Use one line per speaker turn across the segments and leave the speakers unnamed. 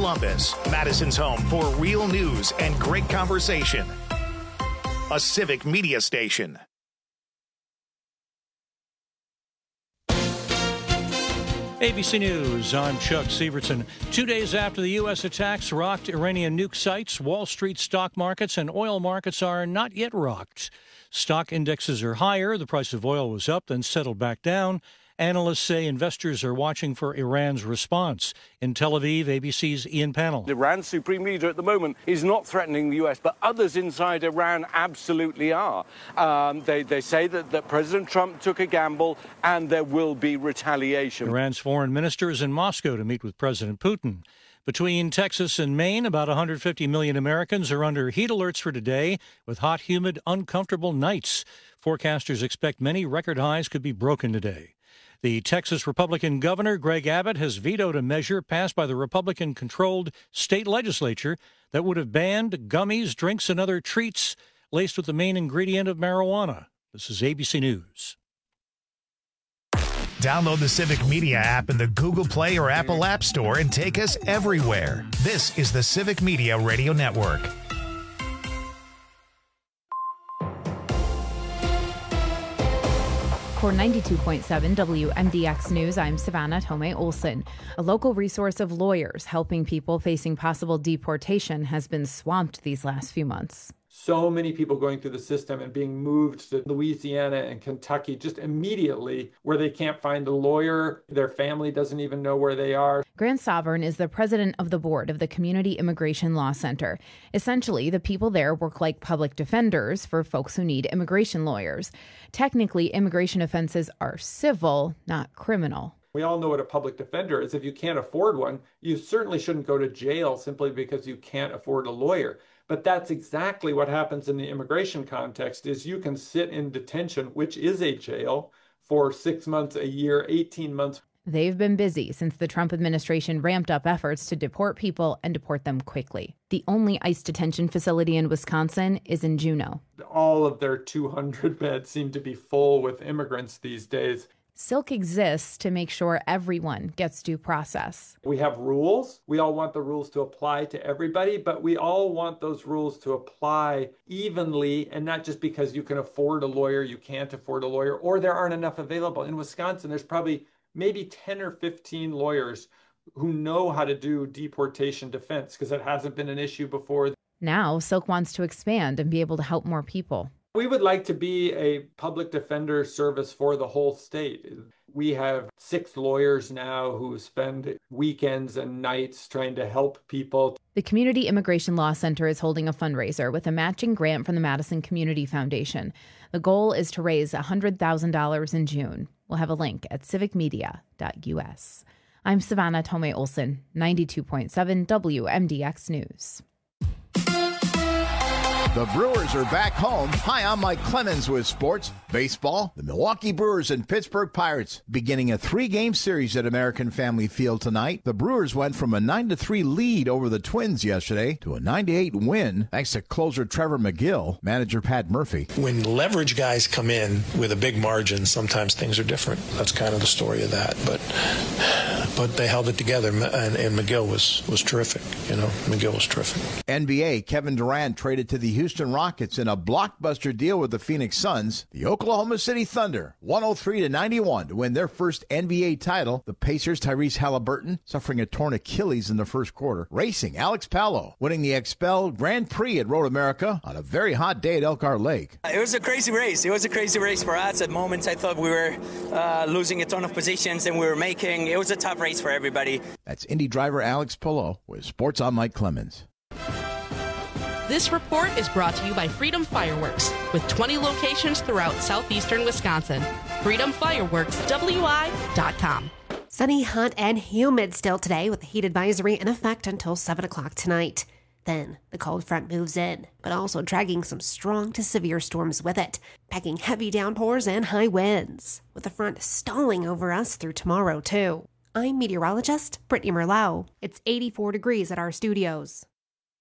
Columbus, Madison's home for real news and great conversation. A Civic Media station.
ABC News, I'm Chuck Severson. 2 days after the U.S. attacks rocked Iranian nuke sites, Wall Street stock markets and oil markets are not yet rocked. Stock indexes are higher. The price of oil was up, then settled back down. Analysts say investors are watching for Iran's response. In Tel Aviv, ABC's Ian Pannell.
Iran's supreme leader at the moment is not threatening the U.S., but others inside Iran absolutely are. They say that President Trump took a gamble and there will be retaliation.
Iran's foreign minister is in Moscow to meet with President Putin. Between Texas and Maine, about 150 million Americans are under heat alerts for today with hot, humid, uncomfortable nights. Forecasters expect many record highs could be broken today. The Texas Republican governor, Greg Abbott, has vetoed a measure passed by the Republican-controlled state legislature that would have banned gummies, drinks, and other treats laced with the main ingredient of marijuana. This is ABC News.
Download the Civic Media app in the Google Play or Apple App Store and take us everywhere. This is the Civic Media Radio Network.
For 92.7 WMDX News, I'm Savannah Tomei Olson. A local resource of lawyers helping people facing possible deportation has been swamped these last few months.
So many people going through the system and being moved to Louisiana and Kentucky just immediately where they can't find a lawyer. Their family doesn't even know where they are.
Grant Sovereign is the president of the board of the Community Immigration Law Center. Essentially, the people there work like public defenders for folks who need immigration lawyers. Technically, immigration offenses are civil, not criminal.
We all know what a public defender is. If you can't afford one, you certainly shouldn't go to jail simply because you can't afford a lawyer. But that's exactly what happens in the immigration context is you can sit in detention, which is a jail, for 6 months, a year, 18 months.
They've been busy since the Trump administration ramped up efforts to deport people and deport them quickly. The only ICE detention facility in Wisconsin is in Juneau.
All of their 200 beds seem to be full with immigrants these days.
Silk exists to make sure everyone gets due process.
We have rules. We all want the rules to apply to everybody, but we all want those rules to apply evenly and not just because you can afford a lawyer, you can't afford a lawyer, or there aren't enough available. In Wisconsin, there's probably maybe 10 or 15 lawyers who know how to do deportation defense because it hasn't been an issue before.
Now, Silk wants to expand and be able to help more people.
We would like to be a public defender service for the whole state. We have 6 lawyers now who spend weekends and nights trying to help people.
The Community Immigration Law Center is holding a fundraiser with a matching grant from the Madison Community Foundation. The goal is to raise $100,000 in June. We'll have a link at civicmedia.us. I'm Savannah Tomei Olson, 92.7 WMDX News.
The Brewers are back home. Hi, I'm Mike Clemens with sports. Baseball, the Milwaukee Brewers and Pittsburgh Pirates beginning a 3-game series at American Family Field tonight. The Brewers went from a 9-3 lead over the Twins yesterday to a 9-8 win thanks to closer Trevor McGill, manager Pat Murphy.
When leverage guys come in with a big margin, sometimes things are different. That's kind of the story of that. But they held it together, and McGill was terrific. McGill was terrific.
NBA, Kevin Durant traded to the Houston Rockets in a blockbuster deal with the Phoenix Suns. The Oklahoma City Thunder, 103-91 to win their first NBA title. The Pacers, Tyrese Halliburton, suffering a torn Achilles in the first quarter. Racing, Alex Palou, winning the XPEL Grand Prix at Road America on a very hot day at Elkhart Lake.
It was a crazy race. It was a crazy race for us. At moments, I thought we were losing a ton of positions, and we were making. It was a tough race for everybody.
That's Indy driver Alex Palou with Sports on Mike Clemens.
This report is brought to you by Freedom Fireworks, with 20 locations throughout southeastern Wisconsin. FreedomFireworksWI.com.
Sunny, hot, and humid still today with the heat advisory in effect until 7 o'clock tonight. Then the cold front moves in, but also dragging some strong to severe storms with it, packing heavy downpours and high winds, with the front stalling over us through tomorrow, too. I'm meteorologist Brittany Merlot. It's 84 degrees at our studios.
The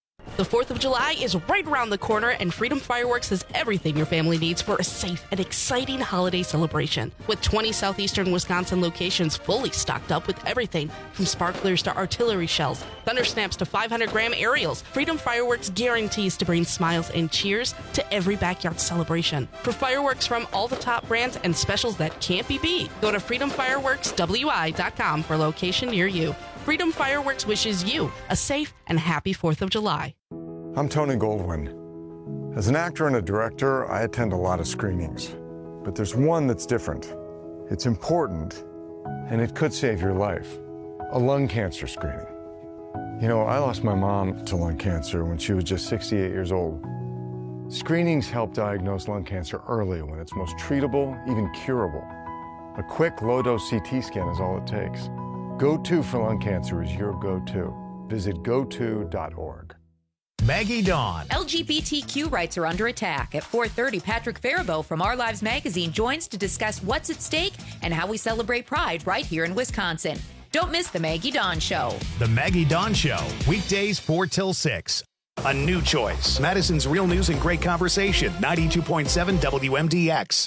The 4th of July is right around the corner, and Freedom Fireworks has everything your family needs for a safe and exciting holiday celebration. With 20 southeastern Wisconsin locations fully stocked up with everything from sparklers to artillery shells, thunder snaps to 500-gram aerials, Freedom Fireworks guarantees to bring smiles and cheers to every backyard celebration. For fireworks from all the top brands and specials that can't be beat, go to freedomfireworkswi.com for a location near you. Freedom Fireworks wishes you a safe and happy 4th of July.
I'm Tony Goldwyn. As an actor and a director, I attend a lot of screenings. But there's one that's different. It's important, and it could save your life. A lung cancer screening. You know, I lost my mom to lung cancer when she was just 68 years old. Screenings help diagnose lung cancer early when it's most treatable, even curable. A quick, low-dose CT scan is all it takes. Go-To for lung cancer is your go-to. Visit goto.org.
Maggie Dawn.
LGBTQ rights are under attack. At 4:30, Patrick Faribault from Our Lives Magazine joins to discuss what's at stake and how we celebrate Pride right here in Wisconsin. Don't miss the Maggie Dawn Show.
The Maggie Dawn Show, weekdays 4 till 6. A new choice. Madison's Real News and Great Conversation, 92.7 WMDX.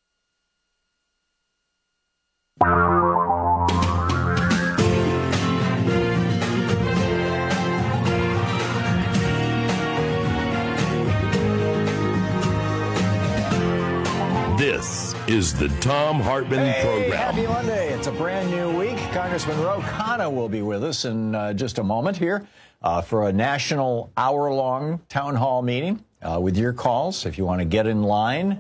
This is the Thom Hartmann Program.
Happy Monday. It's a brand new week. Congressman Ro Khanna will be with us in just a moment here for a national hour-long town hall meeting with your calls. If you want to get in line,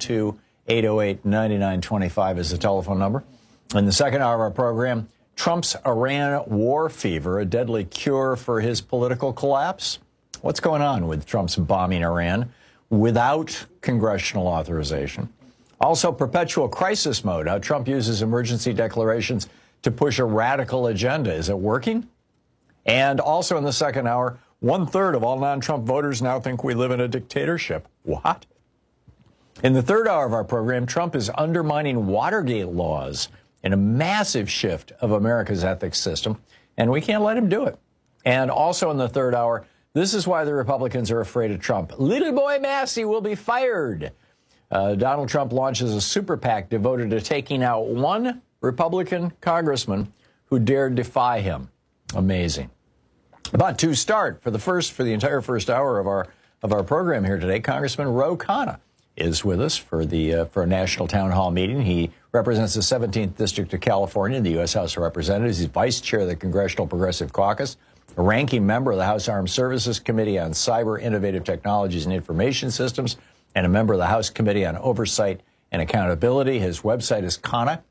202-808-9925 is the telephone number. In the second hour of our program, Trump's Iran war fever, a deadly cure for his political collapse. What's going on with Trump's bombing Iran without congressional authorization? Also, perpetual crisis mode, how Trump uses emergency declarations to push a radical agenda. Is it working? And also in the second hour, 1/3 of all non-Trump voters now think we live in a dictatorship. What? In the third hour of our program, Trump is undermining Watergate laws in a massive shift of America's ethics system, and we can't let him do it. And also in the third hour, this is why the Republicans are afraid of Trump. Little boy Massey will be fired. Donald Trump launches a super PAC devoted to taking out one Republican congressman who dared defy him. Amazing. But to start, for the entire first hour of our program here today, Congressman Ro Khanna is with us for a national town hall meeting. He represents the 17th District of California in the U.S. House of Representatives. He's vice chair of the Congressional Progressive Caucus, a ranking member of the House Armed Services Committee on Cyber, Innovative Technologies and Information Systems, and a member of the House Committee on Oversight and Accountability. His website is Khanna,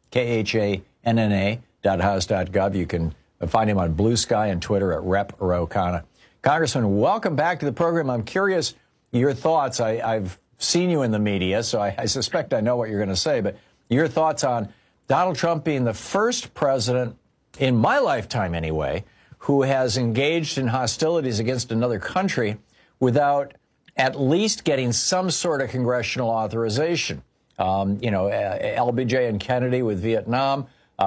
KHANNA.house.gov. You can find him on Blue Sky and Twitter at Rep. Ro Khanna. Congressman, welcome back to the program. I'm curious your thoughts. I've seen you in the media, so I suspect I know what you're going to say, but your thoughts on Donald Trump being the first president, in my lifetime anyway, who has engaged in hostilities against another country without at least getting some sort of congressional authorization. LBJ and Kennedy with Vietnam,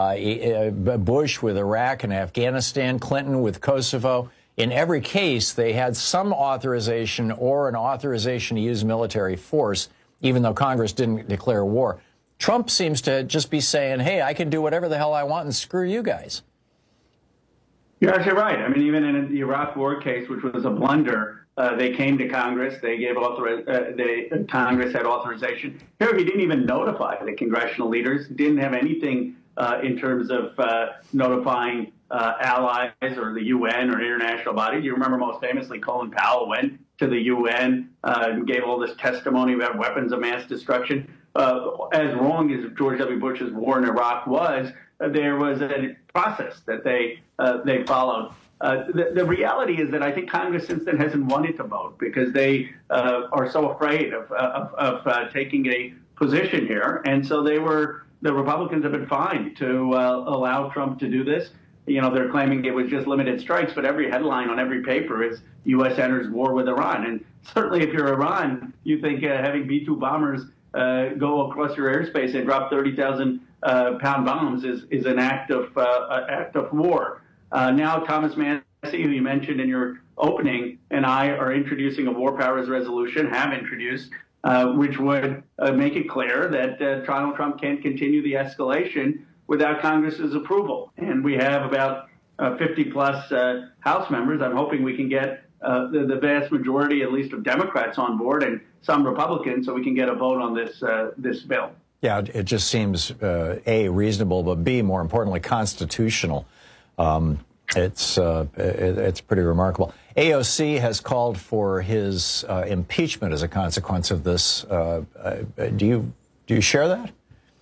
Bush with Iraq and Afghanistan, Clinton with Kosovo. In every case, they had some authorization or an authorization to use military force, even though Congress didn't declare war. Trump seems to just be saying, hey, I can do whatever the hell I want and screw you guys.
You're actually right. I mean, even in the Iraq War case, which was a blunder, they came to Congress. They gave Congress had authorization. Here, he didn't even notify the congressional leaders. Didn't have anything in terms of notifying allies or the UN or international bodies. You remember most famously, Colin Powell went to the UN and gave all this testimony about weapons of mass destruction. As wrong as George W. Bush's war in Iraq was, there was a process that they followed. The reality is that I think Congress since then hasn't wanted to vote because they are so afraid of taking a position here. And so the Republicans have been fine to allow Trump to do this. You know, they're claiming it was just limited strikes, but every headline on every paper is U.S. enters war with Iran. And certainly if you're Iran, you think having B-2 bombers go across your airspace and drop 30,000-pound bombs is an act of war. Now Thomas who you mentioned in your opening, and I are introducing a war powers resolution, have introduced, which would make it clear that Donald Trump can't continue the escalation without Congress's approval. And we have about 50-plus House members. I'm hoping we can get the vast majority, at least of Democrats, on board, and some Republicans, so we can get a vote on this bill.
Yeah, it just seems, A, reasonable, but B, more importantly, constitutional. It's pretty remarkable. AOC has called for his impeachment as a consequence of this. Do you share that?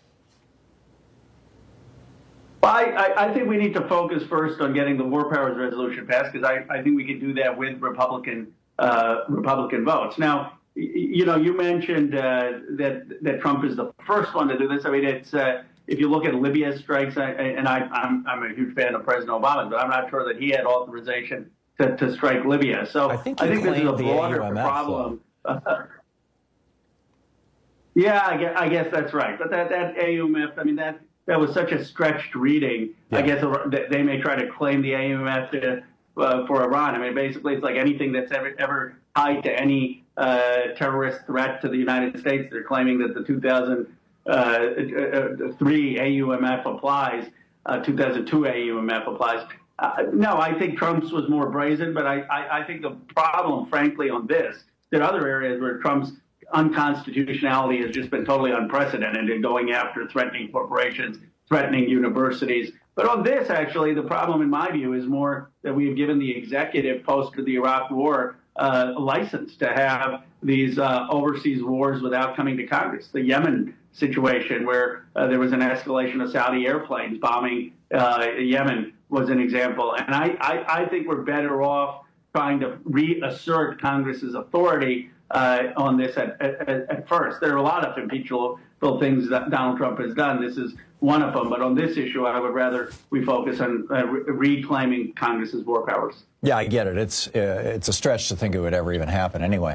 Well, I think we need to focus first on getting the war powers resolution passed, because I think we can do that with Republican votes. Now, you mentioned that Trump is the first one to do this. I mean, it's if you look at Libya strikes, I'm a huge fan of President Obama, but I'm not sure that he had authorization to strike Libya. So I think this is a broader problem. Yeah, I guess that's right. But that AUMF, I mean, that was such a stretched reading. Yeah. I guess they may try to claim the AUMF for Iran. I mean, basically, it's like anything that's ever tied to any terrorist threat to the United States. They're claiming that the 2003 AUMF applies, 2002 AUMF applies. No, I think Trump's was more brazen, but I think the problem, frankly, on this, there are other areas where Trump's unconstitutionality has just been totally unprecedented in going after threatening corporations, threatening universities. But on this, actually, the problem, in my view, is more that we have given the executive post to the Iraq War a license to have these overseas wars without coming to Congress. The Yemen situation, where there was an escalation of Saudi airplanes bombing Yemen, was an example. And I think we're better off trying to reassert Congress's authority on this at first. There are a lot of impeachable things that Donald Trump has done. This is one of them. But on this issue, I would rather we focus on reclaiming Congress's war powers.
Yeah, I get it. It's a stretch to think it would ever even happen anyway.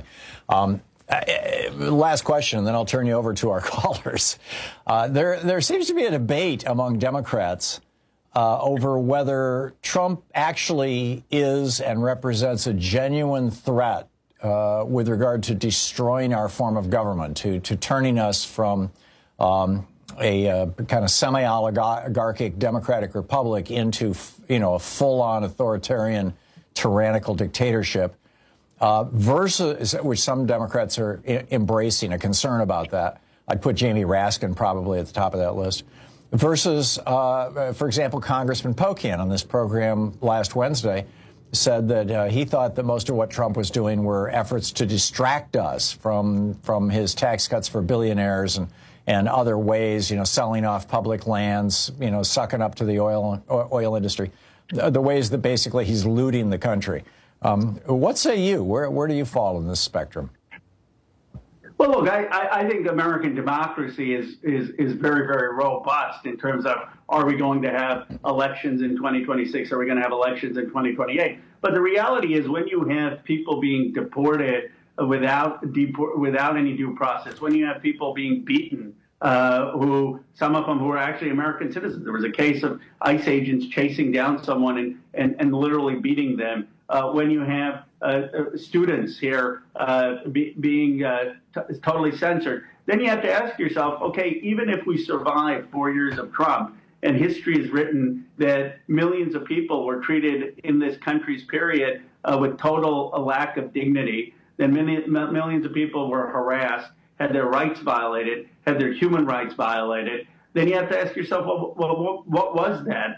Last question, and then I'll turn you over to our callers. There seems to be a debate among Democrats over whether Trump actually is and represents a genuine threat with regard to destroying our form of government, to turning us from a kind of semi-oligarchic democratic republic into, a full-on authoritarian, tyrannical dictatorship, versus, which some Democrats are embracing, a concern about that. I'd put Jamie Raskin probably at the top of that list. Versus, for example, Congressman Pocan on this program last Wednesday said that he thought that most of what Trump was doing were efforts to distract us from his tax cuts for billionaires and other ways, selling off public lands, sucking up to the oil industry, the ways that basically he's looting the country. What say you? Where do you fall in this spectrum?
Well, look, I think American democracy is very, very robust in terms of, are we going to have elections in 2026? Are we going to have elections in 2028? But the reality is, when you have people being deported without any due process, when you have people being beaten, some of them who are actually American citizens. There was a case of ICE agents chasing down someone and literally beating them. When you have students here being totally censored, then you have to ask yourself, okay, even if we survive 4 years of Trump, and history is written that millions of people were treated in this country's period with total lack of dignity, then millions of people were harassed, had their rights violated, had their human rights violated, then you have to ask yourself, well, what was that?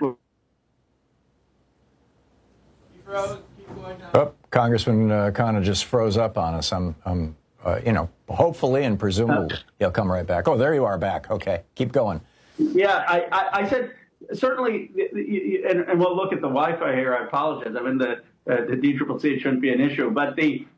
Oh, Congressman Khanna just froze up on us. Hopefully and presumably he'll come right back. Oh, there you are back. Okay, keep going.
Yeah, I said certainly, and we'll look at the Wi-Fi here. I apologize. I'm in the DCCC. It shouldn't be an issue, but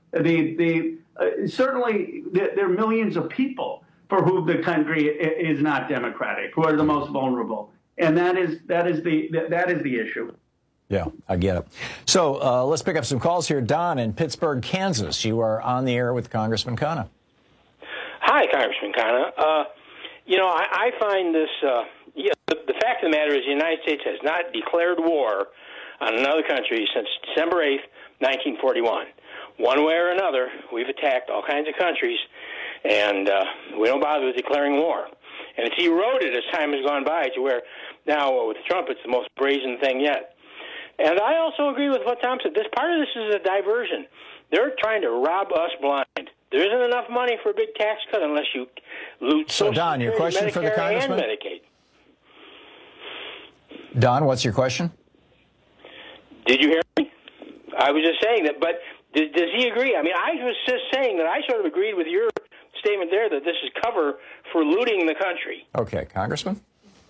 certainly there are millions of people for whom the country is not democratic, who are the most vulnerable, and that is the issue.
Yeah, I get it. So let's pick up some calls here. Don in Pittsburgh, Kansas. You are on the air with Congressman Khanna.
Hi, Congressman Khanna. I find this, the fact of the matter is the United States has not declared war on another country since December 8th, 1941. One way or another, we've attacked all kinds of countries, and we don't bother with declaring war. And it's eroded as time has gone by to where now with Trump it's the most brazen thing yet. And I also agree with what Tom said. Part of this is a diversion. They're trying to rob us blind. There isn't enough money for a big tax cut unless you loot
So, Don, your question
Medicare
for the congressman?
and Medicaid.
Don, what's your question?
Did you hear me? I was just saying that, but does he agree? I mean, I was just saying that I sort of agreed with your statement there that this is cover for looting the country.
Okay, Congressman?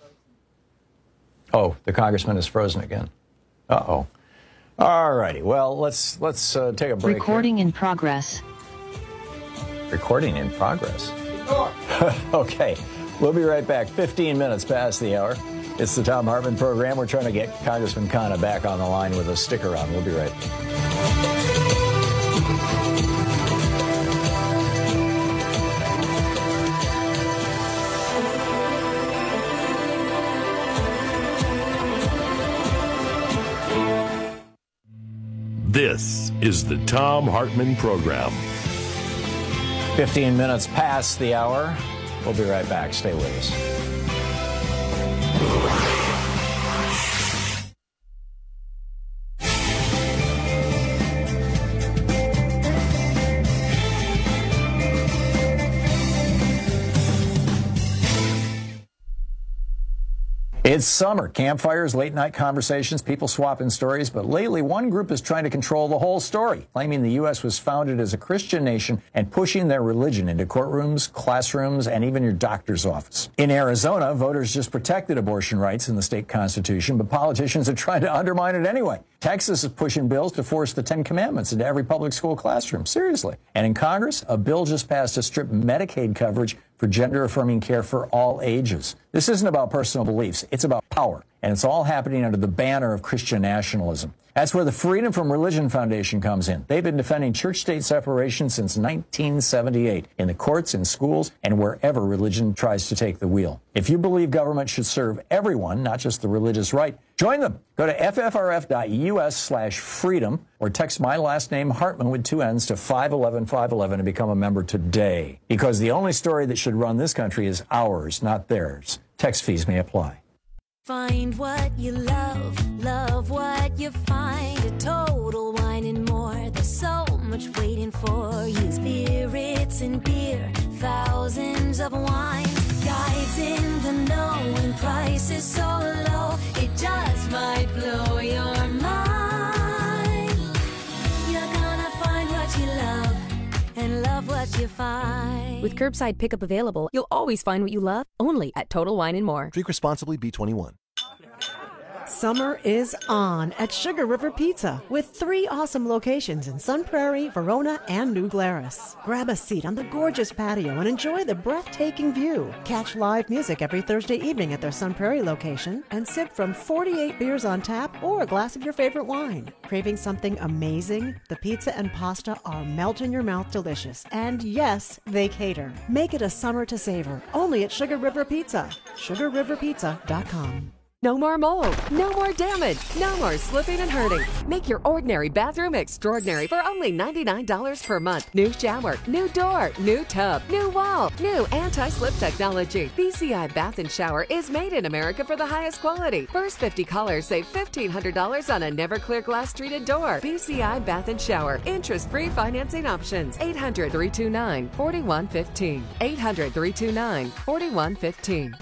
Oh, the congressman is frozen again. Uh-oh. All righty. Well, let's take a break.
Recording in progress.
Recording in progress. Okay. We'll be right back. 15 minutes past the hour. It's the Thom Hartmann program. We're trying to get Congressman Khanna back on the line with us. Stick around. We'll be right back.
This is the Thom Hartmann program.
15 minutes past the hour. We'll be right back. Stay with us. It's summer. Campfires, late-night conversations, people swapping stories. But lately, one group is trying to control the whole story, claiming the U.S. was founded as a Christian nation and pushing their religion into courtrooms, classrooms, and even your doctor's office. In Arizona, voters just protected abortion rights in the state constitution, but politicians are trying to undermine it anyway. Texas is pushing bills to force the Ten Commandments into every public school classroom. Seriously. And in Congress, a bill just passed to strip Medicaid coverage for gender-affirming care for all ages. This isn't about personal beliefs. It's about power. And it's all happening under the banner of Christian nationalism. That's where the Freedom from Religion Foundation comes in. They've been defending church-state separation since 1978 in the courts, in schools, and wherever religion tries to take the wheel. If you believe government should serve everyone, not just the religious right, join them. Go to ffrf.us/freedom or text my last name, Hartman, with 2 N's to 511-511 and become a member today. Because the only story that should run this country is ours, not theirs. Text fees may apply.
Find what you love, love what you find. A Total Wine and More. There's so much waiting for you. Spirits and beer, thousands of wines. Guides in the know and prices so low. It just might blow your mind. You're gonna find what you love and love what you find.
With curbside pickup available, you'll always find what you love, only at Total Wine and More.
Drink responsibly, B21.
Summer is on at Sugar River Pizza with 3 awesome locations in Sun Prairie, Verona, and New Glarus. Grab a seat on the gorgeous patio and enjoy the breathtaking view. Catch live music every Thursday evening at their Sun Prairie location and sip from 48 beers on tap or a glass of your favorite wine. Craving something amazing? The pizza and pasta are melt-in-your-mouth delicious. And yes, they cater. Make it a summer to savor, only at Sugar River Pizza. SugarRiverPizza.com.
No more mold, no more damage, no more slipping and hurting. Make your ordinary bathroom extraordinary for only $99 per month. New shower, new door, new tub, new wall, new anti-slip technology. BCI Bath and Shower is made in America for the highest quality. First 50 callers save $1,500 on a never clear glass treated door. BCI Bath and Shower. Interest-free financing options. 800-329-4115. 800-329-4115.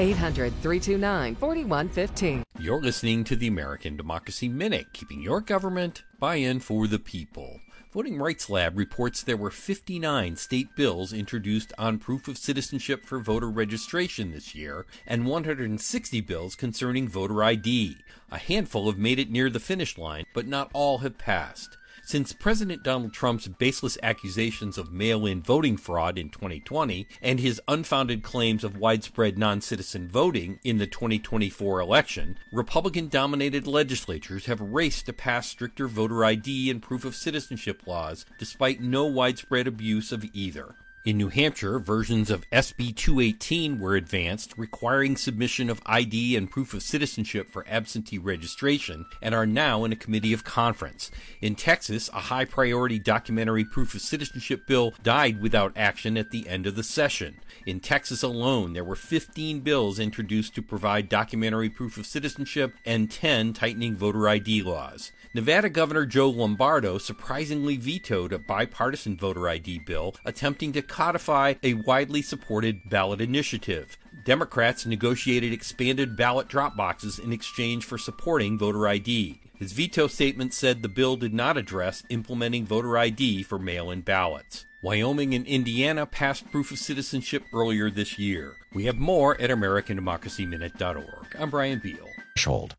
800-329-4115.
You're listening to the American Democracy Minute, keeping your government buy-in for the people. Voting Rights Lab reports there were 59 state bills introduced on proof of citizenship for voter registration this year, and 160 bills concerning voter ID. A handful have made it near the finish line, but not all have passed. Since President Donald Trump's baseless accusations of mail-in voting fraud in 2020 and his unfounded claims of widespread non-citizen voting in the 2024 election, Republican-dominated legislatures have raced to pass stricter voter ID and proof of citizenship laws despite no widespread abuse of either. In New Hampshire, versions of SB 218 were advanced, requiring submission of ID and proof of citizenship for absentee registration, and are now in a committee of conference. In Texas, a high-priority documentary proof of citizenship bill died without action at the end of the session. In Texas alone, there were 15 bills introduced to provide documentary proof of citizenship and 10 tightening voter ID laws. Nevada Governor Joe Lombardo surprisingly vetoed a bipartisan voter ID bill attempting to codify a widely supported ballot initiative. Democrats negotiated expanded ballot drop boxes in exchange for supporting voter ID. His veto statement said the bill did not address implementing voter ID for mail-in ballots. Wyoming and Indiana passed proof of citizenship earlier this year. We have more at AmericanDemocracyMinute.org. I'm Brian Beal.
Hold.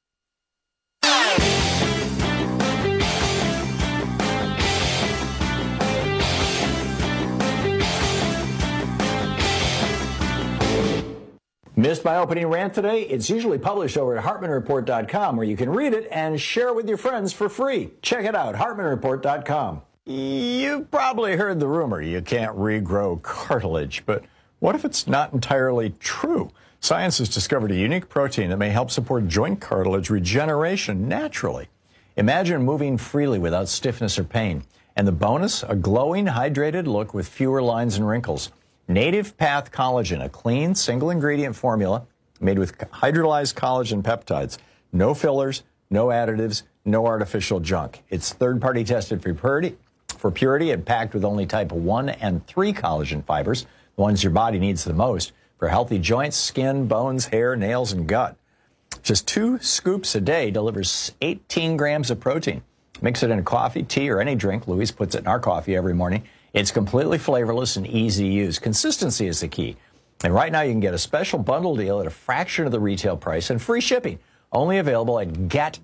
Missed my opening rant today? It's usually published over at HartmanReport.com, where you can read it and share it with your friends for free. Check it out, HartmanReport.com. You've probably heard the rumor you can't regrow cartilage, but what if it's not entirely true? Science has discovered a unique protein that may help support joint cartilage regeneration naturally. Imagine moving freely without stiffness or pain. And the bonus, a glowing, hydrated look with fewer lines and wrinkles. Native Path Collagen, a clean, single-ingredient formula made with hydrolyzed collagen peptides. No fillers, no additives, no artificial junk. It's third-party tested for purity and packed with only type 1 and 3 collagen fibers, the ones your body needs the most, for healthy joints, skin, bones, hair, nails, and gut. Just 2 scoops a day delivers 18 grams of protein. Mix it in coffee, tea, or any drink. Louise puts it in our coffee every morning. It's completely flavorless and easy to use. Consistency is the key. And right now you can get a special bundle deal at a fraction of the retail price and free shipping. Only available at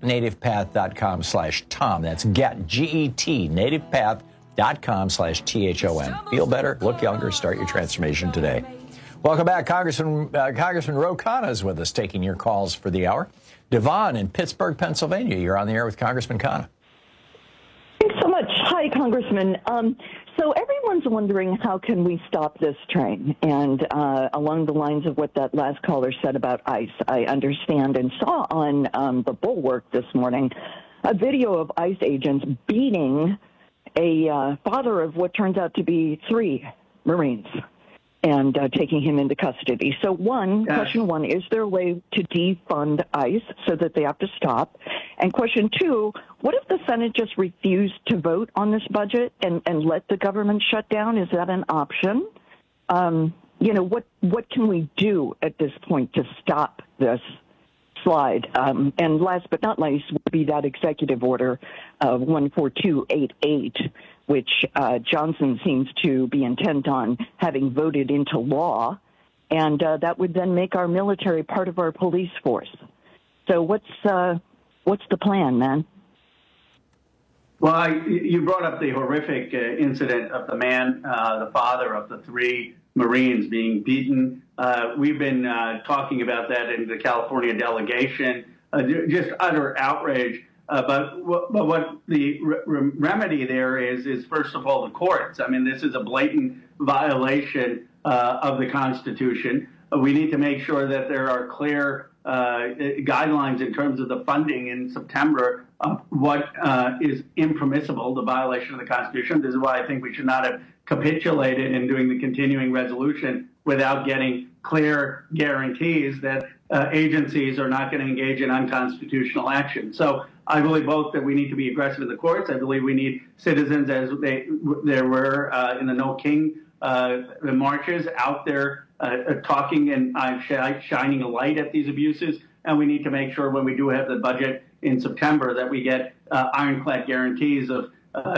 getnativepath.com/Tom. That's get, G-E-T, nativepath.com/THOM. Feel better, look younger, start your transformation today. Welcome back. Congressman Ro Khanna is with us, taking your calls for the hour. Devon in Pittsburgh, Pennsylvania. You're on the air with Congressman Khanna.
Thanks so much. Hi, Congressman. So everyone's wondering, how can we stop this train? And along the lines of what that last caller said about ICE, I understand and saw on the Bulwark this morning a video of ICE agents beating a father of what turns out to be 3 Marines and taking him into custody. So question one, is there a way to defund ICE so that they have to stop? And question 2, what if the Senate just refused to vote on this budget and let the government shut down? Is that an option? What can we do at this point to stop this slide? And last but not least would be that executive order 14288, which Johnson seems to be intent on having voted into law, and that would then make our military part of our police force. So what's the plan, man?
Well, you brought up the horrific incident of the man, the father of the 3 Marines being beaten. We've been talking about that in the California delegation, just utter outrage. But what the remedy there is, first of all, the courts. I mean, this is a blatant violation of the Constitution. We need to make sure that there are clear guidelines in terms of the funding in September of what is impermissible, the violation of the Constitution. This is why I think we should not have capitulated in doing the continuing resolution without getting clear guarantees that agencies are not going to engage in unconstitutional action. So I believe both that we need to be aggressive in the courts. I believe we need citizens, as there were in the No King marches, out there talking and shining a light at these abuses. And we need to make sure when we do have the budget in September that we get ironclad guarantees of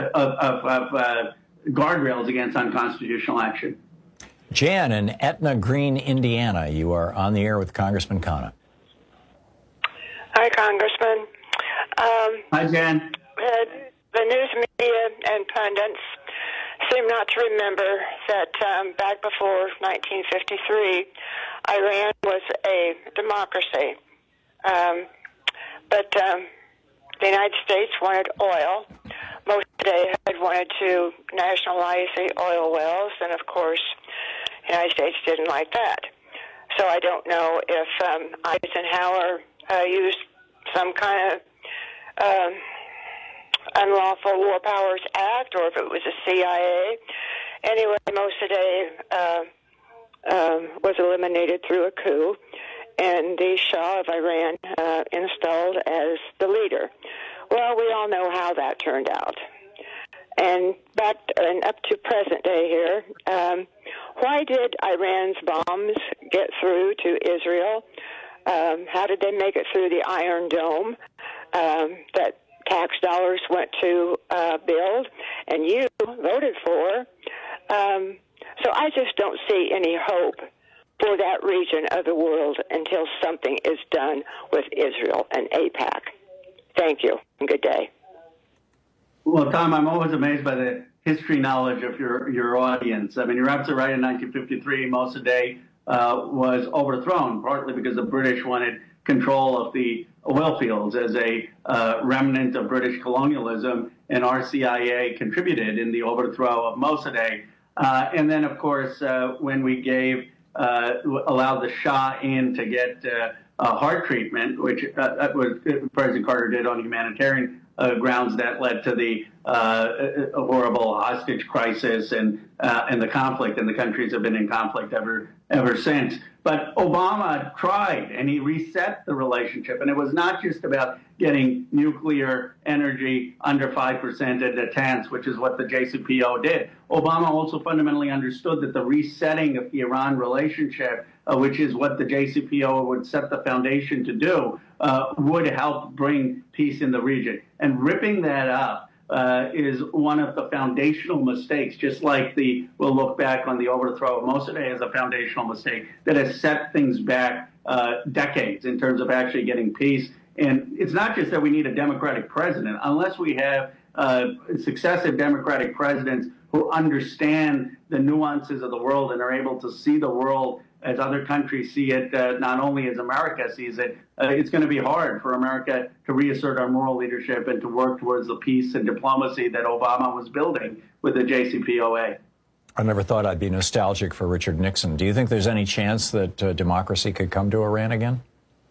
guardrails against unconstitutional action.
Jan in Etna Green, Indiana. You are on the air with Congressman Khanna.
Hi, Congressman.
Hi, Jan.
The news media and pundits seem not to remember that back before 1953, Iran was a democracy. But the United States wanted oil. Mossadegh had wanted to nationalize the oil wells, and of course, the United States didn't like that. So I don't know if Eisenhower used some kind of unlawful War Powers Act, or if it was the CIA. Anyway, Mossadegh was eliminated through a coup, and the Shah of Iran installed as the leader. Well, we all know how that turned out. And up to present day here, why did Iran's bombs get through to Israel? How did they make it through the Iron Dome that tax dollars went to build, and you voted for? So I just don't see any hope for that region of the world until something is done with Israel and AIPAC. Thank you, and good day.
Well, Tom, I'm always amazed by the history knowledge of your audience. I mean, you're absolutely right. In 1953, Mossadegh was overthrown, partly because the British wanted control of the oil fields as a remnant of British colonialism, and our CIA contributed in the overthrow of Mossadegh. And then, of course, when we allowed the Shah in to get heart treatment, which President Carter did on humanitarian grounds, that led to the horrible hostage crisis and the conflict, and the countries have been in conflict ever since. But Obama tried, and he reset the relationship, and it was not just about getting nuclear energy under 5% at Natanz, which is what the JCPO did. Obama also fundamentally understood that the resetting of the Iran relationship, which is what the JCPO would set the foundation to do, would help bring peace in the region. And ripping that up is one of the foundational mistakes, just like we'll look back on the overthrow of Mossadegh as a foundational mistake that has set things back decades in terms of actually getting peace. And it's not just that we need a Democratic president. Unless we have successive Democratic presidents who understand the nuances of the world and are able to see the world as other countries see it, not only as America sees it, it's going to be hard for America to reassert our moral leadership and to work towards the peace and diplomacy that Obama was building with the JCPOA.
I never thought I'd be nostalgic for Richard Nixon. Do you think there's any chance that democracy could come to Iran again?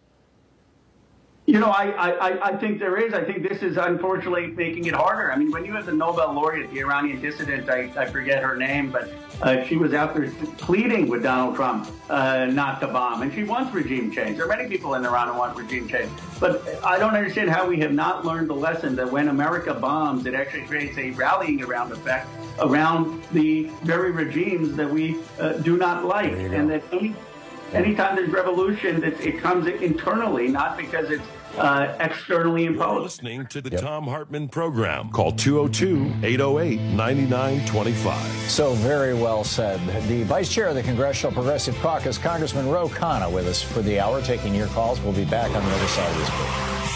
You know, I think there is. I think this is unfortunately making it harder. I mean, when you have the Nobel laureate, the Iranian dissident, I forget her name, but she was out there pleading with Donald Trump not to bomb. And she wants regime change. There are many people in Iran who want regime change. But I don't understand how we have not learned the lesson that when America bombs, it actually creates a rallying around effect around the very regimes that we do not like. And that anytime there's revolution, it comes internally, not because it's externally imposed.
You're listening to the Thom Hartmann program. Call 202-808-9925.
So very well said. The Vice Chair of the Congressional Progressive Caucus, Congressman Ro Khanna, with us for the hour, taking your calls. We'll be back on the other side of this break.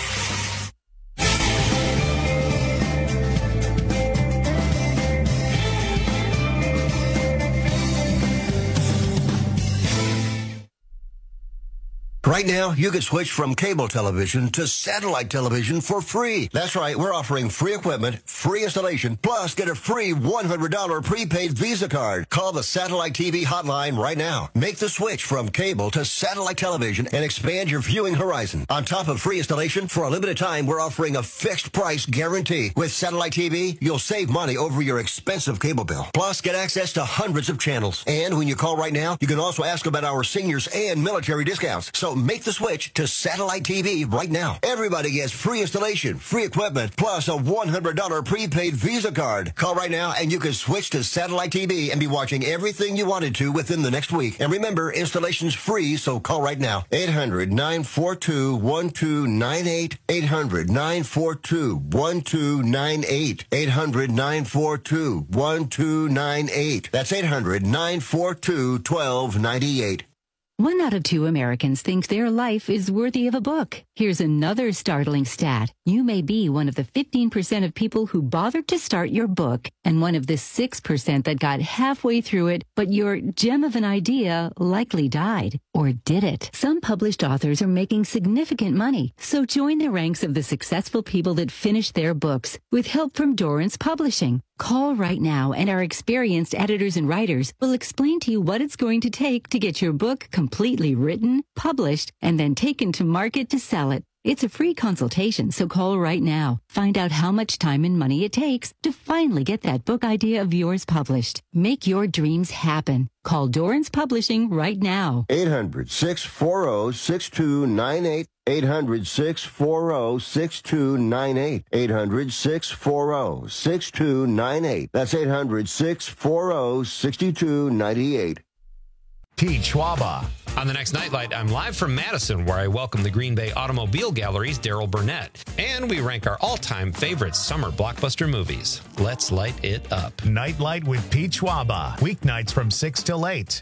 Right now, you can switch from cable television to satellite television for free. That's right, we're offering free equipment, free installation, plus get a free $100 prepaid Visa card. Call the Satellite TV hotline right now. Make the switch from cable to satellite television and expand your viewing horizon. On top of free installation, for a limited time, we're offering a fixed price guarantee. With Satellite TV, you'll save money over your expensive cable bill. Plus, get access to hundreds of channels. And when you call right now, you can also ask about our seniors and military discounts. So make the switch to Satellite TV right now. Everybody gets free installation, free equipment, plus a $100 prepaid Visa card. Call right now and you can switch to Satellite TV and be watching everything you wanted to within the next week. And remember, installation's free, so call right now. 800-942-1298. 800-942-1298. 800-942-1298. That's 800-942-1298.
1 out of 2 Americans think their life is worthy of a book. Here's another startling stat. You may be one of the 15% of people who bothered to start your book, and one of the 6% that got halfway through it, but your gem of an idea likely died. Or did it? Some published authors are making significant money, so join the ranks of the successful people that finish their books with help from Dorrance Publishing. Call right now and our experienced editors and writers will explain to you what it's going to take to get your book completely written, published, and then taken to market to sell it. It's a free consultation, so call right now. Find out how much time and money it takes to finally get that book idea of yours published. Make your dreams happen. Call Dorrance Publishing right now.
800-640-6298. 800-640-6298. 800-640-6298. That's 800-640-6298.
Pete Schwaba.
On the next Nightlight, I'm live from Madison, where I welcome the Green Bay Automobile Gallery's Daryl Burnett. And we rank our all-time favorite summer blockbuster movies. Let's light it up.
Nightlight with Pete Schwaba. Weeknights from 6 till 8.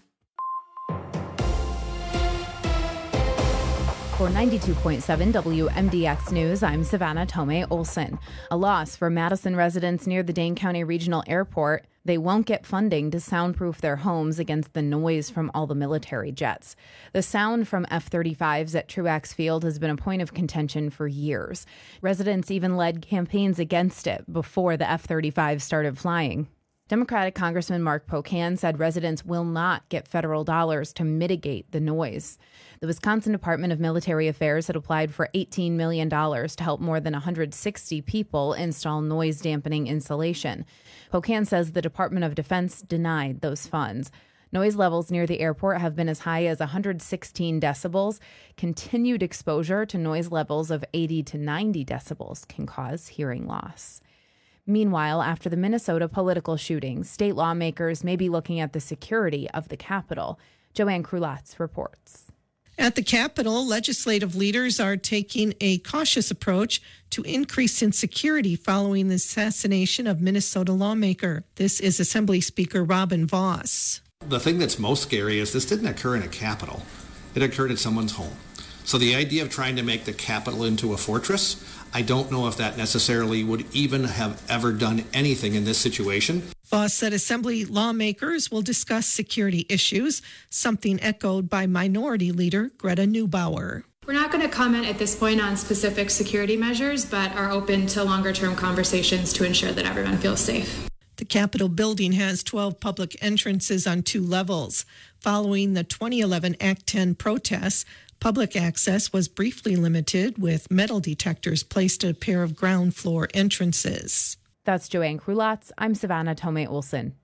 For 92.7 WMDX News, I'm Savannah Tomei Olson. A loss for Madison residents near the Dane County Regional Airport. They won't get funding to soundproof their homes against the noise from all the military jets. The sound from F-35s at Truax Field has been a point of contention for years. Residents even led campaigns against it before the F-35 started flying. Democratic Congressman Mark Pocan said residents will not get federal dollars to mitigate the noise. The Wisconsin Department of Military Affairs had applied for $18 million to help more than 160 people install noise-dampening insulation. Pocan says the Department of Defense denied those funds. Noise levels near the airport have been as high as 116 decibels. Continued exposure to noise levels of 80 to 90 decibels can cause hearing loss. Meanwhile, after the Minnesota political shooting, state lawmakers may be looking at the security of the Capitol. Joanne Krulatz reports.
At the Capitol, legislative leaders are taking a cautious approach to increase in security following the assassination of Minnesota lawmaker. This is Assembly Speaker Robin Vos.
The thing that's most scary is this didn't occur in a Capitol. It occurred at someone's home. So the idea of trying to make the Capitol into a fortress, I don't know if that necessarily would even have ever done anything in this situation.
Vos said Assembly lawmakers will discuss security issues, something echoed by Minority Leader Greta Neubauer.
We're not going to comment at this point on specific security measures, but are open to longer-term conversations to ensure that everyone feels safe.
The Capitol building has 12 public entrances on 2 levels. Following the 2011 Act 10 protests, public access was briefly limited with metal detectors placed at a pair of ground floor entrances.
That's Joanne Krulatz. I'm Savannah Tomei Olson,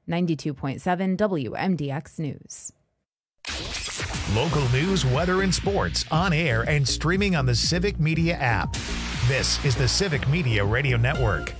92.7 WMDX News.
Local news, weather, and sports on air and streaming on the Civic Media app. This is the Civic Media Radio Network.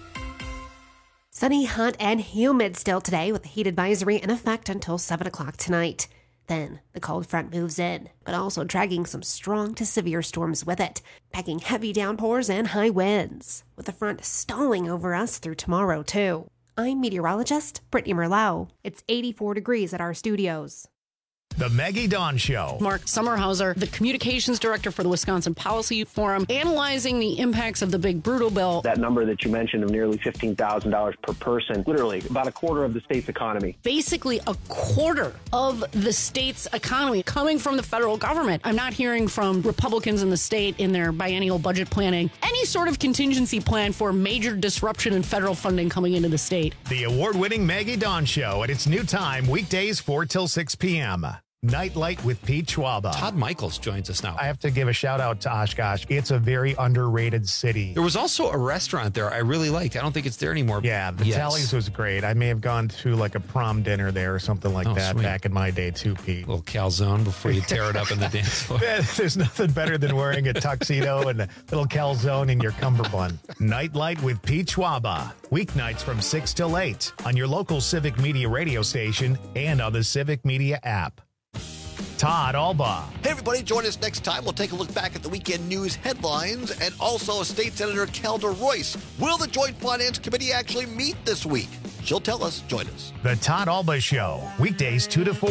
Sunny, hot, and humid still today with the heat advisory in effect until 7 o'clock tonight. Then the cold front moves in, but also dragging some strong to severe storms with it, packing heavy downpours and high winds, with the front stalling over us through tomorrow, too. I'm meteorologist Brittany Merlot. It's 84 degrees at our studios.
The Maggie Dawn Show.
Mark Sommerhauser, the communications director for the Wisconsin Policy Forum, analyzing the impacts of the big brutal bill.
That number that you mentioned of nearly $15,000 per person, literally about a quarter of the state's economy.
Basically a quarter of the state's economy coming from the federal government. I'm not hearing from Republicans in the state in their biennial budget planning any sort of contingency plan for major disruption in federal funding coming into the state.
The award-winning Maggie Dawn Show at its new time, weekdays 4 till 6 p.m. Nightlight with Pete Schwaba.
Todd Michaels joins us now.
I have to give a shout out to Oshkosh. It's a very underrated city.
There was also a restaurant there I really liked. I don't think it's there anymore.
Yeah, the Tallies was great. I may have gone to like a prom dinner there or something like that back in my day too, Pete.
A little calzone before you tear it up in the dance floor.
There's nothing better than wearing a tuxedo and a little calzone in your cummerbund. Nightlight with Pete Schwaba. Weeknights from 6 till 8 on your local Civic Media radio station and on the Civic Media app. Todd Alba.
Hey, everybody, join us next time. We'll take a look back at the weekend news headlines and also State Senator Kelda Royce. Will the Joint Finance Committee actually meet this week? She'll tell us. Join us.
The Todd Alba Show, weekdays 2 to 4.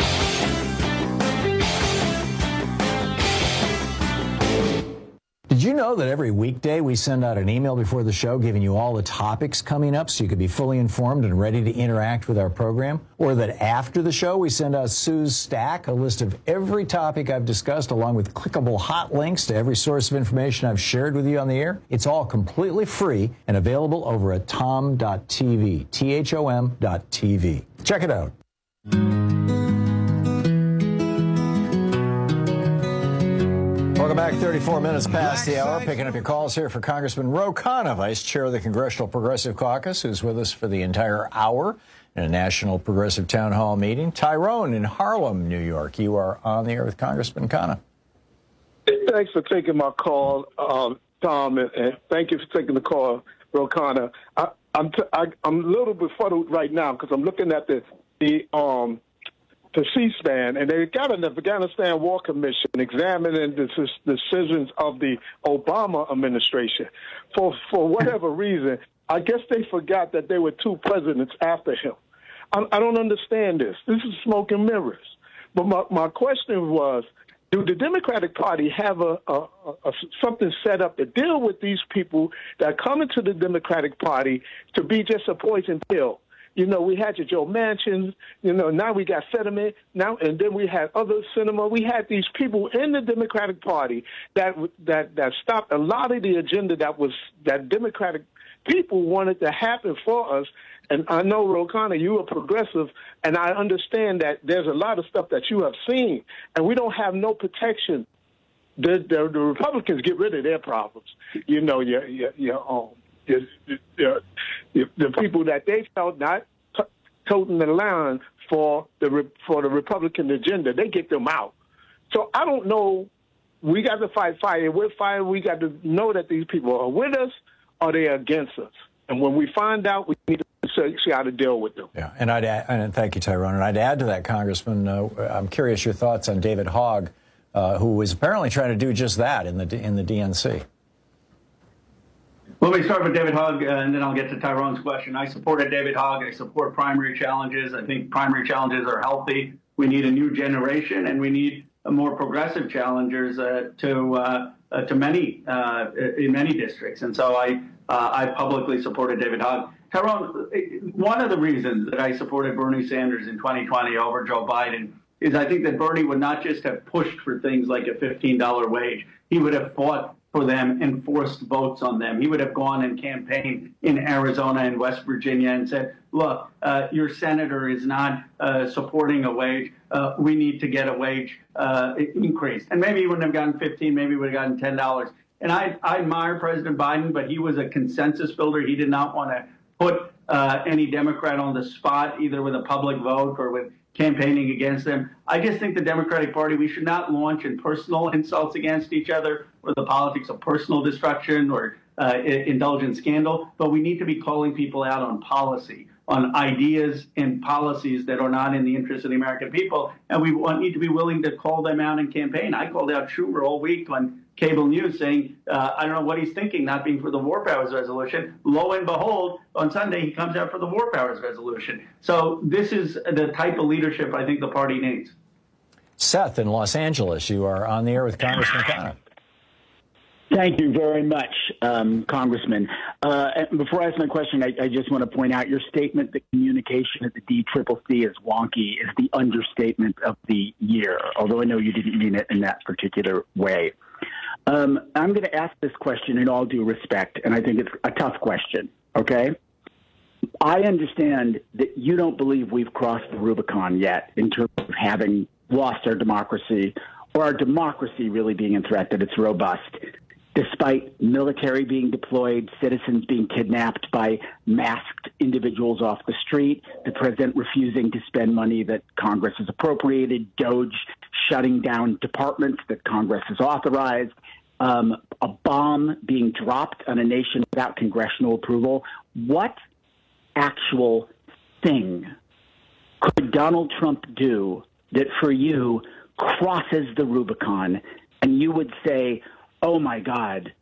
Did you you know that every weekday we send out an email before the show giving you all the topics coming up so you can be fully informed and ready to interact with our program? Or that after the show we send out Sue's Stack, a list of every topic I've discussed along with clickable hot links to every source of information I've shared with you on the air? It's all completely free and available over at tom.tv, THOM.tv. Check it out. Welcome back. 34 minutes past the hour. Picking up your calls here for Congressman Ro Khanna, Vice Chair of the Congressional Progressive Caucus, who's with us for the entire hour in a National Progressive Town Hall meeting. Tyrone in Harlem, New York. You are on the air with Congressman Khanna.
Thanks for taking my call, Tom, and thank you for taking the call, Ro Khanna. I'm a little befuddled right now because I'm looking at the C-SPAN, and they got an Afghanistan War Commission examining the decisions of the Obama administration. For whatever reason, I guess they forgot that there were two presidents after him. I don't understand this. This is smoke and mirrors. But my question was, do the Democratic Party have something set up to deal with these people that come into the Democratic Party to be just a poison pill? You know, we had your Joe Manchin, you know, now we got Fetterman, now, and then we had other cinema. We had these people in the Democratic Party that stopped a lot of the agenda that Democratic people wanted to happen for us. And I know, Ro Khanna, you are progressive, and I understand that there's a lot of stuff that you have seen, and we don't have no protection. The Republicans get rid of their problems. You know, the people that they felt not toting the line for the Republican agenda, they get them out. So I don't know. We got to fight fire. We're fighting. We got to know that these people are with us or they're against us. And when we find out, we need to see how to deal with them. Yeah,
and and thank you, Tyrone. And I'd add to that, Congressman, I'm curious your thoughts on David Hogg, who is apparently trying to do just that in the DNC.
Well, let me start with David Hogg, and then I'll get to Tyrone's question. I supported David Hogg. I support primary challenges. I think primary challenges are healthy. We need a new generation, and we need more progressive challengers to many in many districts. And so I publicly supported David Hogg. Tyrone, one of the reasons that I supported Bernie Sanders in 2020 over Joe Biden is I think that Bernie would not just have pushed for things like a $15 wage. He would have fought for them and forced votes on them. He would have gone and campaigned in Arizona and West Virginia and said, look, your senator is not supporting a wage. We need to get a wage increased. And maybe he wouldn't have gotten $15, maybe he would have gotten $10. And I admire President Biden, but he was a consensus builder. He did not want to put any Democrat on the spot, either with a public vote or with campaigning against them. I just think the Democratic Party, we should not launch in personal insults against each other or the politics of personal destruction or indulge in scandal, but we need to be calling people out on policy, on ideas and policies that are not in the interest of the American people, and we need to be willing to call them out in campaign. I called out Schumer all week on cable news saying, I don't know what he's thinking, not being for the War Powers Resolution. Lo and behold, on Sunday, he comes out for the War Powers Resolution. So this is the type of leadership I think the party needs.
Seth in Los Angeles, you are on the air with Congressman Khanna.
Thank you very much, Congressman. And before I ask my question, I just want to point out your statement that communication at the DCCC is wonky is the understatement of the year, although I know you didn't mean it in that particular way. I'm going to ask this question in all due respect, and I think it's a tough question, okay? I understand that you don't believe we've crossed the Rubicon yet in terms of having lost our democracy or our democracy really being in threat, that it's robust, despite military being deployed, citizens being kidnapped by masked individuals off the street, the president refusing to spend money that Congress has appropriated, DOJ shutting down departments that Congress has authorized, a bomb being dropped on a nation without congressional approval. What actual thing could Donald Trump do that for you crosses the Rubicon and you would say, oh, my God,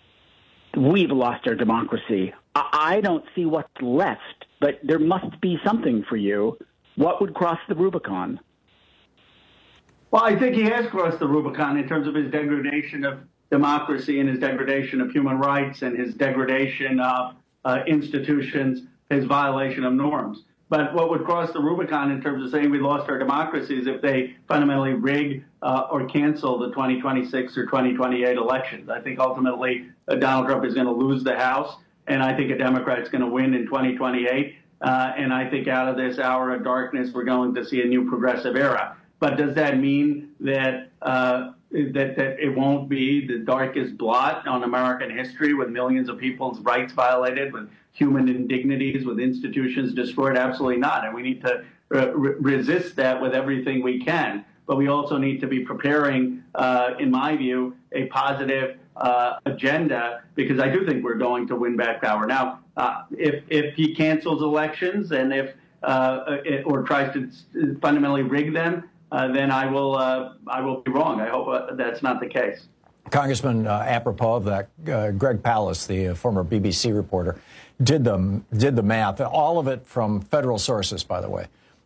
we've lost our democracy? I don't see what's left, but there must be something for you. What would cross the Rubicon?
Well, I think he has crossed the Rubicon in terms of his degradation of democracy and his degradation of human rights and his degradation of institutions, his violation of norms. But what would cross the Rubicon in terms of saying we lost our democracy is if they fundamentally rig or cancel the 2026 or 2028 elections. I think ultimately Donald Trump is going to lose the House, and I think a Democrat's going to win in 2028. And I think out of this hour of darkness, we're going to see a new progressive era. But does that mean that that it won't be the darkest blot on American history with millions of people's rights violated, with human indignities, with institutions destroyed? Absolutely not. And we need to resist that with everything we can. But we also need to be preparing, in my view, a positive agenda, because I do think we're going to win back power. Now, if he cancels elections and if or tries to fundamentally rig them, then I will be wrong. I hope that's not the case.
Congressman, apropos of that, Greg Palast, the former BBC reporter, did the math, all of it from federal sources, by the way,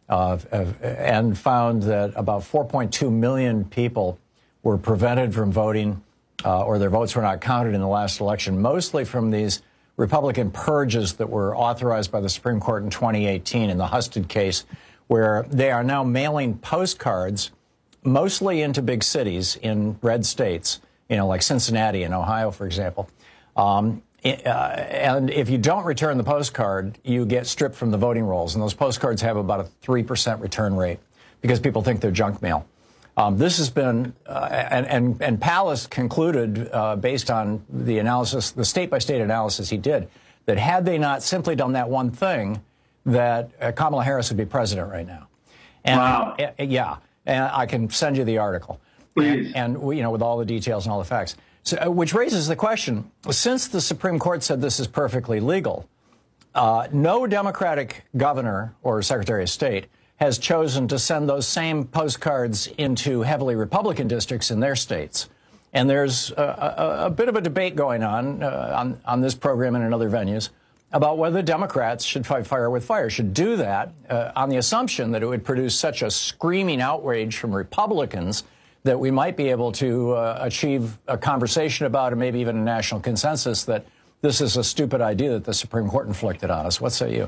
and found that about 4.2 million people were prevented from voting or their votes were not counted in the last election, mostly from these Republican purges that were authorized by the Supreme Court in 2018 in the Husted case, where they are now mailing postcards mostly into big cities in red states, like Cincinnati and Ohio, for example. And if you don't return the postcard, you get stripped from the voting rolls. And those postcards have about a 3% return rate because people think they're junk mail. This has been, and Palast concluded, based on the analysis, the state-by-state analysis he did, that had they not simply done that one thing, that Kamala Harris would be president right now. And,
wow.
Yeah, and I can send you the article.
Please.
And with all the details and all the facts. So, which raises the question, since the Supreme Court said this is perfectly legal, no Democratic governor or Secretary of State has chosen to send those same postcards into heavily Republican districts in their states. And there's a bit of a debate going on this program and in other venues about whether Democrats should fight fire with fire, should do that on the assumption that it would produce such a screaming outrage from Republicans that we might be able to achieve a conversation about, and maybe even a national consensus, that this is a stupid idea that the Supreme Court inflicted on us. What say you?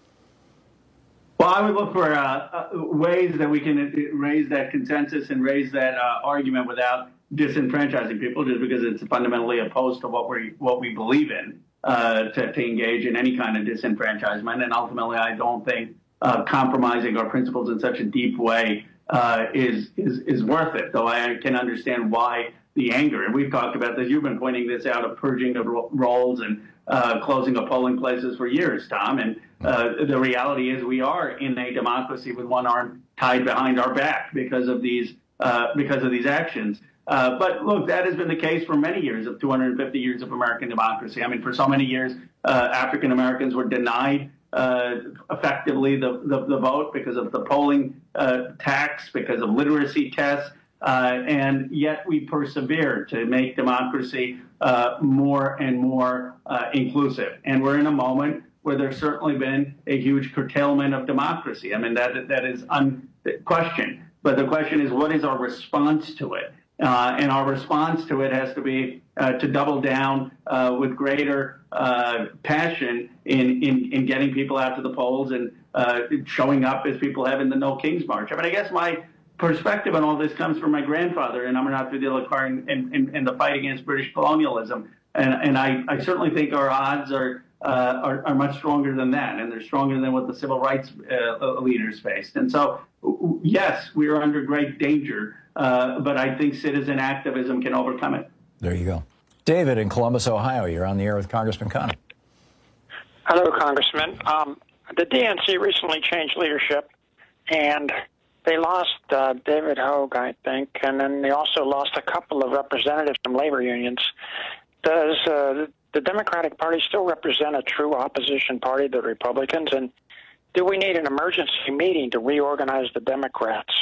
Well, I would look for ways that we can raise that consensus and raise that argument without disenfranchising people, just because it's fundamentally opposed to what we believe in, to engage in any kind of disenfranchisement. And ultimately, I don't think compromising our principles in such a deep way is worth it, though I can understand why the anger. And we've talked about this. You've been pointing this out, of purging of rolls and closing of polling places for years, Tom. And the reality is we are in a democracy with one arm tied behind our back because of these actions. But look, that has been the case for many years of 250 years of American democracy. I mean, for so many years, African Americans were denied effectively the vote because of the polling tax, because of literacy tests, and yet we persevere to make democracy more and more inclusive. And we're in a moment where there's certainly been a huge curtailment of democracy. I mean, that is unquestioned. But the question is, what is our response to it? And our response to it has to be to double down with greater passion in getting people out to the polls and showing up as people have in the No Kings March. I mean, I guess my perspective on all this comes from my grandfather in Amarnath Vidyalikar in the fight against British colonialism. And I certainly think our odds are much stronger than that, and they're stronger than what the civil rights leaders faced. And so, yes, we are under great danger, but I think citizen activism can overcome it.
There you go. David in Columbus, Ohio, you're on the air with Congressman Connor.
Hello, Congressman. The DNC recently changed leadership, and they lost David Hogue, I think, and then they also lost a couple of representatives from labor unions. Does the Democratic Party still represent a true opposition party to the Republicans? And do we need an emergency meeting to reorganize the Democrats?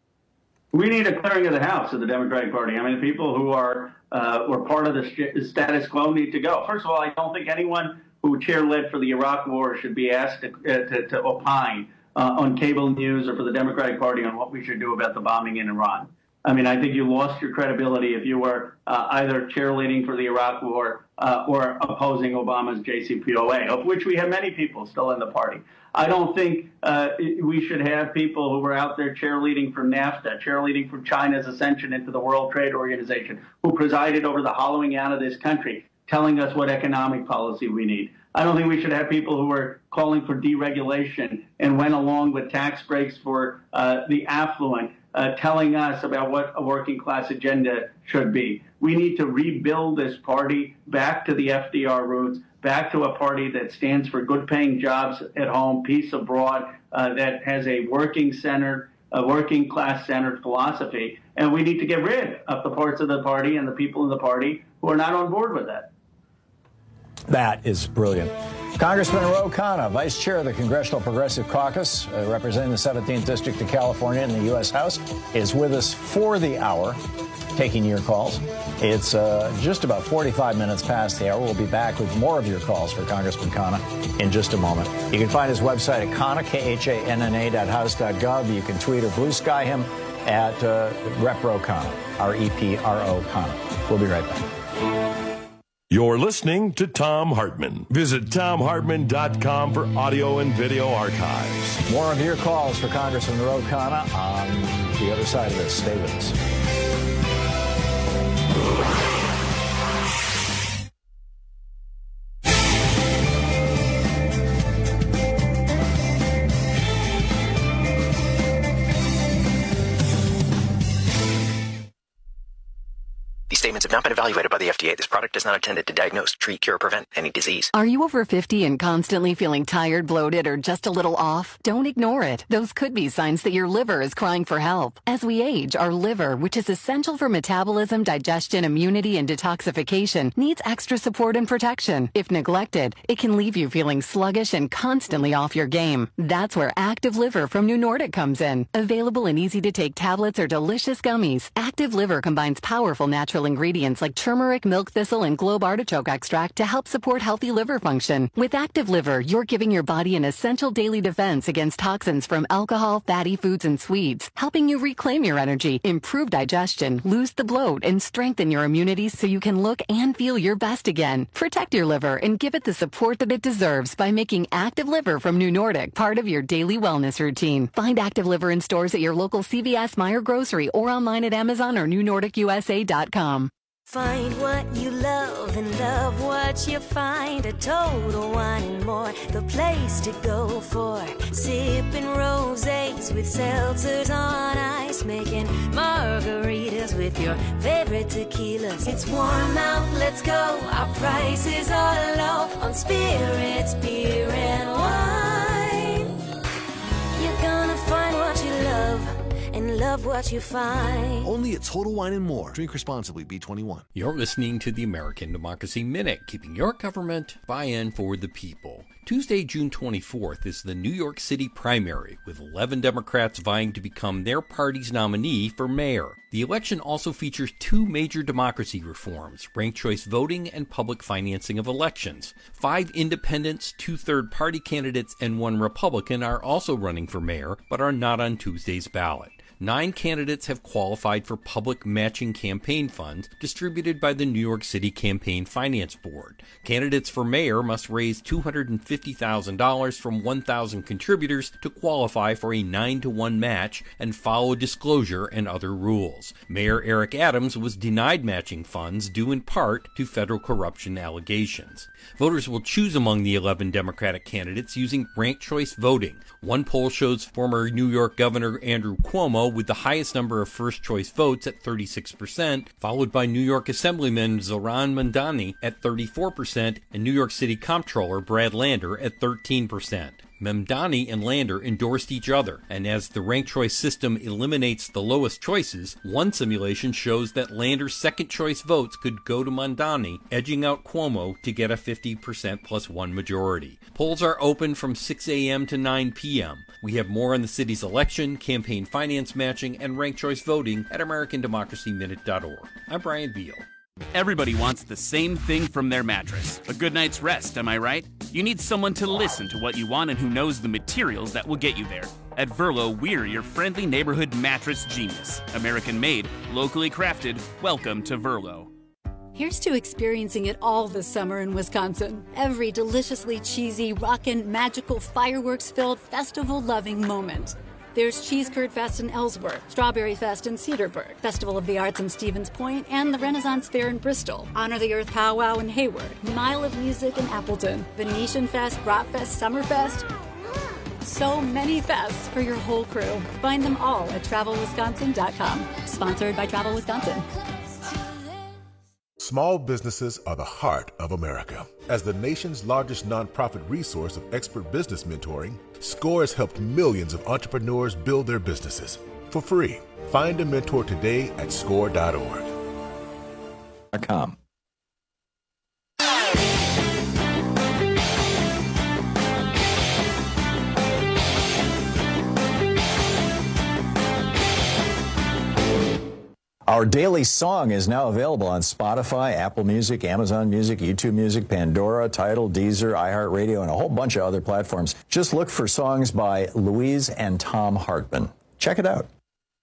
We need a clearing of the House of the Democratic Party. I mean, the people who were part of the status quo need to go. First of all, I don't think anyone who chair-led for the Iraq War should be asked to opine on cable news or for the Democratic Party on what we should do about the bombing in Iran. I mean, I think you lost your credibility if you were either cheerleading for the Iraq War or opposing Obama's JCPOA, of which we have many people still in the party. I don't think we should have people who were out there cheerleading for NAFTA, cheerleading for China's ascension into the World Trade Organization, who presided over the hollowing out of this country, telling us what economic policy we need. I don't think we should have people who are calling for deregulation and went along with tax breaks for the affluent, telling us about what a working class agenda should be. We need to rebuild this party back to the FDR roots, back to a party that stands for good paying jobs at home, peace abroad, that has a working class centered philosophy. And we need to get rid of the parts of the party and the people in the party who are not on board with that.
That is brilliant. Congressman Ro Khanna, Vice Chair of the Congressional Progressive Caucus, representing the 17th District of California in the U.S. House, is with us for the hour, taking your calls. It's just about 45 minutes past the hour. We'll be back with more of your calls for Congressman Khanna in just a moment. You can find his website at Khanna, KHANNA.house.gov. You can tweet or blue sky him at Repro Khanna, R-E-P-R-O Khanna. We'll be right back.
You're listening to Thom Hartmann. Visit ThomHartmann.com for audio and video archives.
More of your calls for Congressman Ro Khanna on the other side of this. Stay with us.
Statements have not been evaluated by the FDA. This product is not intended to diagnose, treat, cure, or prevent any disease.
Are you over 50 and constantly feeling tired, bloated, or just a little off? Don't ignore it. Those could be signs that your liver is crying for help. As we age, our liver, which is essential for metabolism, digestion, immunity, and detoxification, needs extra support and protection. If neglected, it can leave you feeling sluggish and constantly off your game. That's where Active Liver from New Nordic comes in. Available in easy-to-take tablets or delicious gummies, Active Liver combines powerful natural ingredients like turmeric, milk thistle, and globe artichoke extract to help support healthy liver function. With Active Liver, you're giving your body an essential daily defense against toxins from alcohol, fatty foods, and sweets, helping you reclaim your energy, improve digestion, lose the bloat, and strengthen your immunity so you can look and feel your best again. Protect your liver and give it the support that it deserves by making Active Liver from New Nordic part of your daily wellness routine. Find Active Liver in stores at your local CVS, Meijer Grocery, or online at Amazon or NewNordicUSA.com.
Find what you love and love what you find. A Total Wine and More, the place to go for sipping rosés with seltzers on ice, making margaritas with your favorite tequilas. It's warm out, let's go. Our prices are low on spirits, beer, and wine. You're gonna find what you love and love what you find.
Only at Total Wine and More. Drink responsibly. B21.
You're listening to the American Democracy Minute, keeping your government by-in for the people. Tuesday, June 24th is the New York City primary, with 11 Democrats vying to become their party's nominee for mayor. The election also features two major democracy reforms, ranked choice voting and public financing of elections. 5 independents, 2 third-party candidates, and 1 Republican are also running for mayor, but are not on Tuesday's ballot. 9 candidates have qualified for public matching campaign funds distributed by the New York City Campaign Finance Board. Candidates for mayor must raise $250,000 from 1,000 contributors to qualify for a 9-to-1 match and follow disclosure and other rules. Mayor Eric Adams was denied matching funds due in part to federal corruption allegations. Voters will choose among the 11 Democratic candidates using ranked choice voting. One poll shows former New York Governor Andrew Cuomo with the highest number of first-choice votes at 36%, followed by New York Assemblyman Zohran Mamdani at 34% and New York City Comptroller Brad Lander at 13%. Mamdani and Lander endorsed each other, and as the ranked choice system eliminates the lowest choices, one simulation shows that Lander's second-choice votes could go to Mamdani, edging out Cuomo to get a 50% plus 1 majority. Polls are open from 6 a.m. to 9 p.m. We have more on the city's election, campaign finance matching, and ranked choice voting at AmericanDemocracyMinute.org. I'm Brian Beal.
Everybody wants the same thing from their mattress. A good night's rest, am I right? You need someone to listen to what you want and who knows the materials that will get you there. At Verlo, we're your friendly neighborhood mattress genius. American made, locally crafted. Welcome to Verlo.
Here's to experiencing it all this summer in Wisconsin. Every deliciously cheesy, rockin', magical, fireworks-filled, festival-loving moment. There's Cheese Curd Fest in Ellsworth, Strawberry Fest in Cedarburg, Festival of the Arts in Stevens Point, and the Renaissance Fair in Bristol, Honor the Earth Powwow in Hayward, Mile of Music in Appleton, Venetian Fest, Rock Fest, Summerfest. So many fests for your whole crew. Find them all at TravelWisconsin.com. Sponsored by Travel Wisconsin.
Small businesses are the heart of America. As the nation's largest nonprofit resource of expert business mentoring, SCORE has helped millions of entrepreneurs build their businesses for free. Find a mentor today at score.org.
Our daily song is now available on Spotify, Apple Music, Amazon Music, YouTube Music, Pandora, Tidal, Deezer, iHeartRadio, and a whole bunch of other platforms. Just look for songs by Louise and Tom Hartman. Check it out.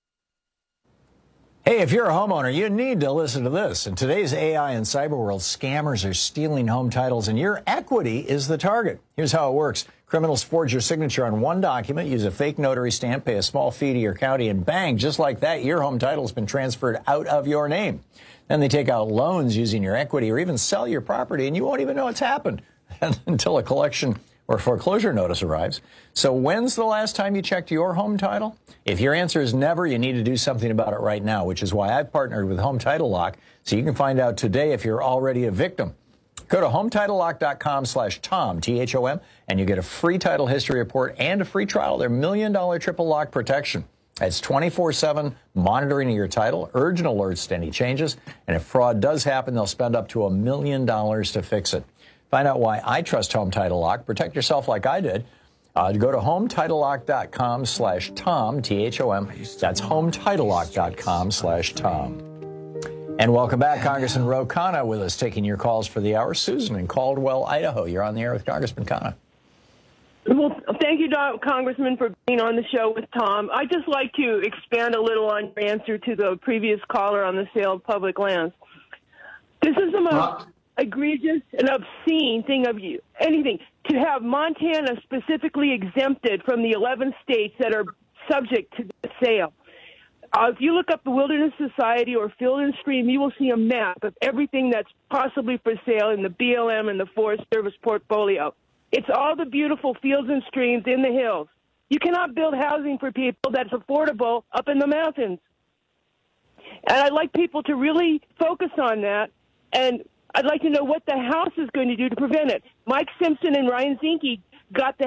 Hey, if you're a homeowner, you need to listen to this. In today's AI and cyber world, scammers are stealing home titles, and your equity is the target. Here's how it works. Criminals forge your signature on one document, use a fake notary stamp, pay a small fee to your county, and bang, just like that, your home title's been transferred out of your name. Then they take out loans using your equity or even sell your property, and you won't even know it's happened until a collection or foreclosure notice arrives. So when's the last time you checked your home title? If your answer is never, you need to do something about it right now, which is why I've partnered with Home Title Lock, so you can find out today if you're already a victim. Go to HometitleLock.com/Tom, T-H-O-M, and you get a free title history report and a free trial of their $1 million triple lock protection. It's 24/7 monitoring of your title, urgent alerts to any changes, and if fraud does happen, they'll spend up to $1 million to fix it. Find out why I trust Home Title Lock. Protect yourself like I did. Go to HometitleLock.com/Tom, T-H-O-M. That's HometitleLock.com/Tom. And welcome back, Congressman Ro Khanna with us, taking your calls for the hour. Susan in Caldwell, Idaho. You're on the air with Congressman Khanna.
Well, thank you, Congressman, for being on the show with Tom. I'd just like to expand a little on your answer to the previous caller on the sale of public lands. This is the most egregious and obscene thing of anything to have Montana specifically exempted from the 11 states that are subject to the sale. If you look up the Wilderness Society or Field and Stream, you will see a map of everything that's possibly for sale in the BLM and the Forest Service portfolio. It's all the beautiful fields and streams in the hills. You cannot build housing for people that's affordable up in the mountains. And I'd like people to really focus on that, and I'd like to know what the House is going to do to prevent it. Mike Simpson and Ryan Zinke got the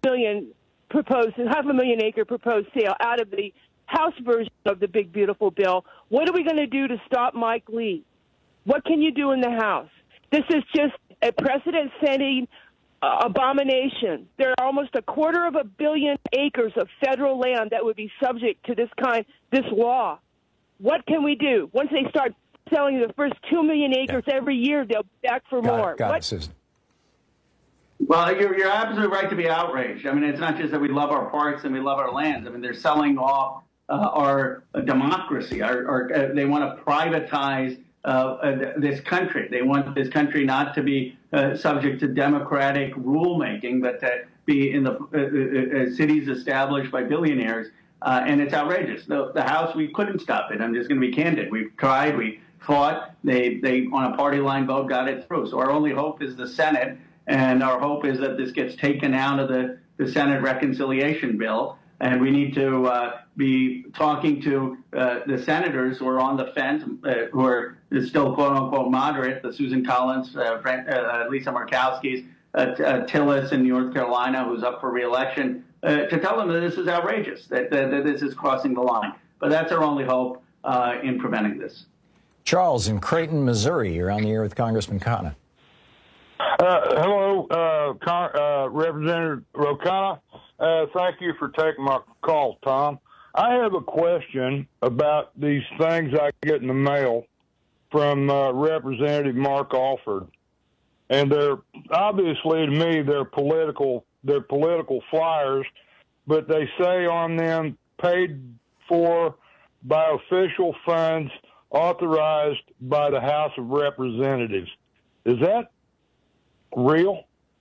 500,000 acre proposed sale out of the House version of the big, beautiful bill. What are we going to do to stop Mike Lee? What can you do in the House? This is just a precedent-setting abomination. There are almost 250 million acres of federal land that would be subject to this law. What can we do? Once they start selling the first 2 million acres every year, they'll be back for more.
Got it, Susan.
Well, you're absolutely right to be outraged. I mean, it's not just that we love our parks and we love our lands. I mean, they're selling off our democracy. They want to privatize this country. They want this country not to be subject to democratic rulemaking, but to be in the cities established by billionaires. And it's outrageous. The House, we couldn't stop it. I'm just going to be candid. We've tried. We fought. They on a party line vote, got it through. So our only hope is the Senate. And our hope is that this gets taken out of the Senate reconciliation bill. And we need to be talking to the senators who are on the fence, who are still, quote unquote, moderate, the Susan Collins, Lisa Murkowski's, Tillis in North Carolina, who's up for re-election, to tell them that this is outrageous, that this is crossing the line. But that's our only hope in preventing this.
Charles in Creighton, Missouri. You're on the air with Congressman Khanna.
Hello, Representative Ro Khanna. Thank you for taking my call, Tom. I have a question about these things I get in the mail from Representative Mark Alford. And they're obviously, to me, they're political flyers but they say on them paid for by official funds authorized by the House of Representatives. Is that real?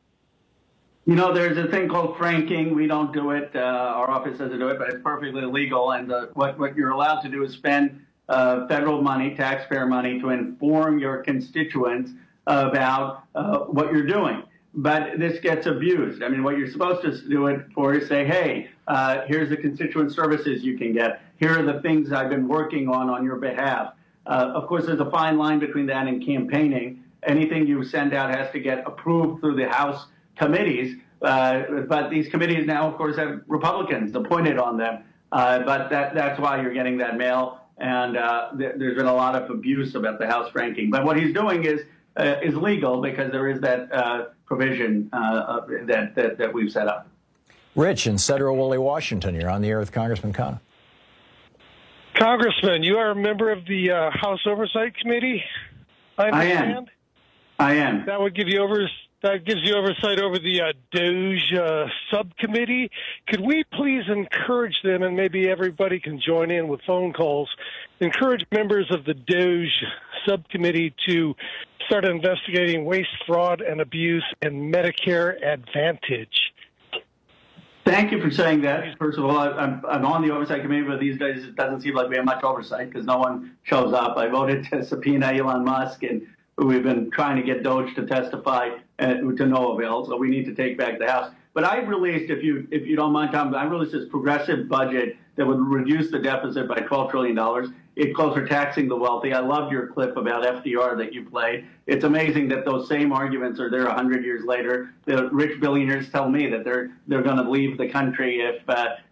You know, there's a thing called franking. We don't do it. Our office doesn't do it, but it's perfectly legal. And what you're allowed to do is spend federal money, taxpayer money, to inform your constituents about what you're doing. But this gets abused. I mean, what you're supposed to do it for is say, hey, here's the constituent services you can get. Here are the things I've been working on your behalf. Of course, there's a fine line between that and campaigning. Anything you send out has to get approved through the House committees. But these committees now, of course, have Republicans appointed on them. But that's why you're getting that mail. And there's been a lot of abuse about the House franking. But what he's doing is legal because there is that provision that we've set up.
Rich in Sedro-Woolley, Washington. You're on the air with Congressman Khanna.
Congressman, you are a member of the House Oversight Committee, I understand?
I am.
That would give you gives you oversight over the DOJ subcommittee. Could we please encourage them, and maybe everybody can join in with phone calls, encourage members of the DOJ subcommittee to start investigating waste, fraud, and abuse in Medicare Advantage?
Thank you for saying that. First of all, I'm on the Oversight Committee, but these days it doesn't seem like we have much oversight because no one shows up. I voted to subpoena Elon Musk, and we've been trying to get DOJ to testify to no avail, so we need to take back the House. But I released, if you don't mind, Tom, I released this progressive budget that would reduce the deficit by $12 trillion. It calls for taxing the wealthy. I loved your clip about FDR that you played. It's amazing that those same arguments are there 100 years later. The rich billionaires tell me that they're going to leave the country if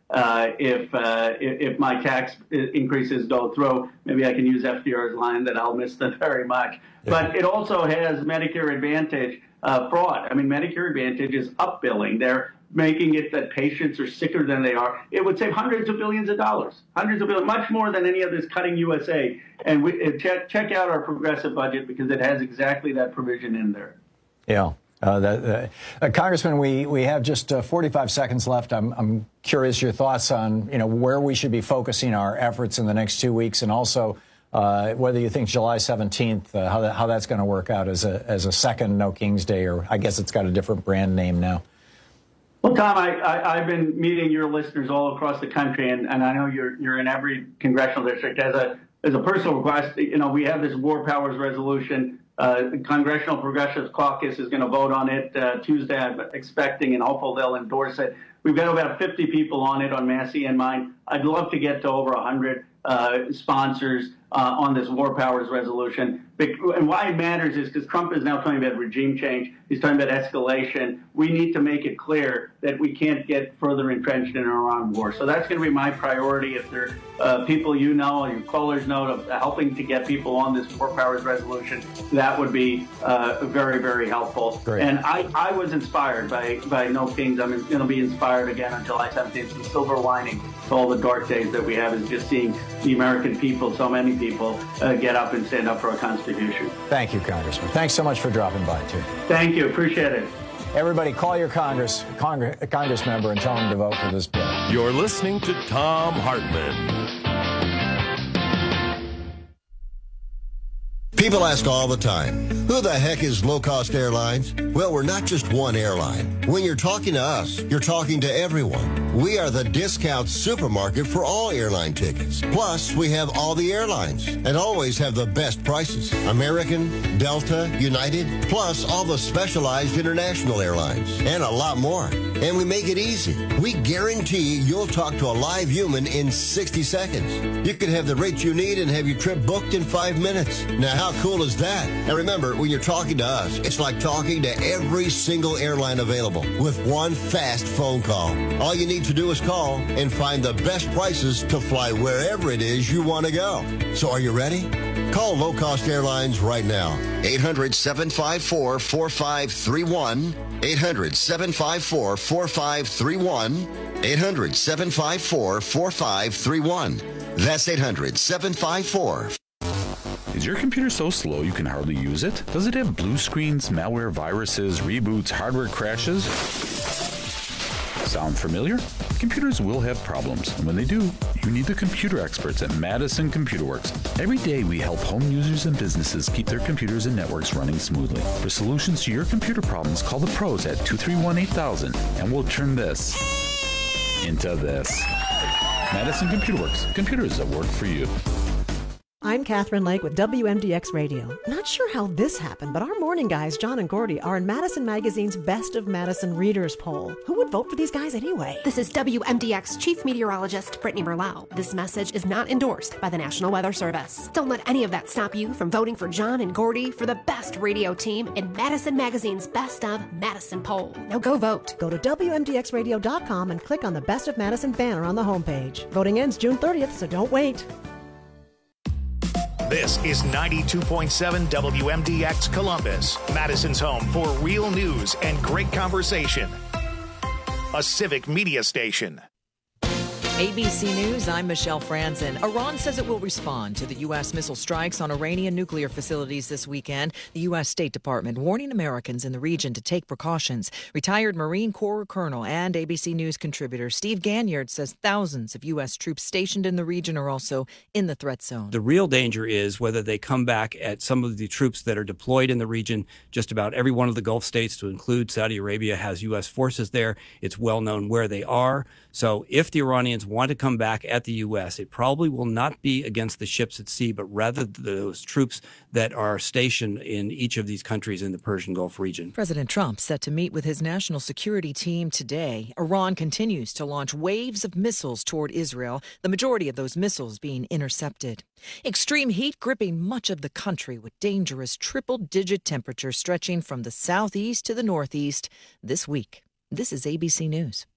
my tax increases go through. Maybe I can use FDR's line that I'll miss them very much. But it also has Medicare Advantage fraud. I mean, Medicare Advantage is upbilling. They're making it that patients are sicker than they are. It would save hundreds of billions of dollars, much more than any of this cutting USA. And check out our progressive budget because it has exactly that provision in there.
Yeah. Congressman, we have just 45 seconds left. I'm curious your thoughts on where we should be focusing our efforts in the next 2 weeks, and also whether you think July 17th, how that's going to work out as a second No King's Day, or I guess it's got a different brand name now.
Well, Tom, I've been meeting your listeners all across the country, and I know you're in every congressional district. As a personal request, we have this War Powers resolution. The Congressional Progressive Caucus is going to vote on it Tuesday. I'm expecting and hopeful they'll endorse it. We've got about 50 people on it on Massey and mine. I'd love to get to over 100 sponsors on this War Powers resolution. And why it matters is because Trump is now talking about regime change. He's talking about escalation. We need to make it clear that we can't get further entrenched in an Iran war. So that's going to be my priority. If there are people you know, your callers know, of helping to get people on this War Powers resolution, that would be very, very helpful. Great. And I was inspired by No Kings. I'm going to be inspired again on July 17th. The silver lining to all the dark days that we have is just seeing the American people, so many people, get up and stand up for our Constitution.
Thank you, Congressman. Thanks so much for dropping by, too.
Thank you. Appreciate it.
Everybody, call your Congress member and tell them to vote for this bill.
You're listening to Thom Hartmann.
People ask all the time, who the heck is Low Cost Airlines? Well, we're not just one airline. When you're talking to us, you're talking to everyone. We are the discount supermarket for all airline tickets. Plus, we have all the airlines and always have the best prices. American, Delta, United, plus all the specialized international airlines and a lot more. And we make it easy. We guarantee you'll talk to a live human in 60 seconds. You can have the rate you need and have your trip booked in 5 minutes. Now, how cool is that? And remember, when you're talking to us, it's like talking to every single airline available with one fast phone call. All you need to do is call and find the best prices to fly wherever it is you want to go. So are you ready? Call Low Cost Airlines right now. 800-754-4531. 800-754-4531. 800-754-4531. That's 800-754.
Is your computer so slow you can hardly use it? Does it have blue screens, malware, viruses, reboots, hardware crashes? Sound familiar? Computers will have problems, and when they do, you need the computer experts at Madison Computer Works. Every day we help home users and businesses keep their computers and networks running smoothly. For solutions to your computer problems, call the pros at 231-8000, and we'll turn this into this. Madison Computer Works. Computers that work for you.
I'm Catherine Lake with WMDX Radio. Not sure how this happened, but our morning guys, John and Gordy, are in Madison Magazine's Best of Madison Readers poll. Who would vote for these guys anyway?
This is WMDX Chief Meteorologist Brittany Merlau. This message is not endorsed by the National Weather Service. Don't let any of that stop you from voting for John and Gordy for the best radio team in Madison Magazine's Best of Madison poll. Now go vote.
Go to WMDXradio.com and click on the Best of Madison banner on the homepage. Voting ends June 30th, so don't wait.
This is 92.7 WMDX Columbus, Madison's home for real news and great conversation. A civic media station.
ABC News, I'm Michelle Franzen. Iran says it will respond to the U.S. missile strikes on Iranian nuclear facilities this weekend. The U.S. State Department warning Americans in the region to take precautions. Retired Marine Corps Colonel and ABC News contributor Steve Ganyard says thousands of U.S. troops stationed in the region are also in the threat zone.
The real danger is whether they come back at some of the troops that are deployed in the region. Just about every one of the Gulf states, to include Saudi Arabia, has U.S. forces there. It's well known where they are. So if the Iranians want to come back at the U.S., it probably will not be against the ships at sea, but rather those troops that are stationed in each of these countries in the Persian Gulf region.
President Trump set to meet with his national security team today. Iran continues to launch waves of missiles toward Israel, the majority of those missiles being intercepted. Extreme heat gripping much of the country with dangerous triple-digit temperatures stretching from the southeast to the northeast this week. This is ABC News.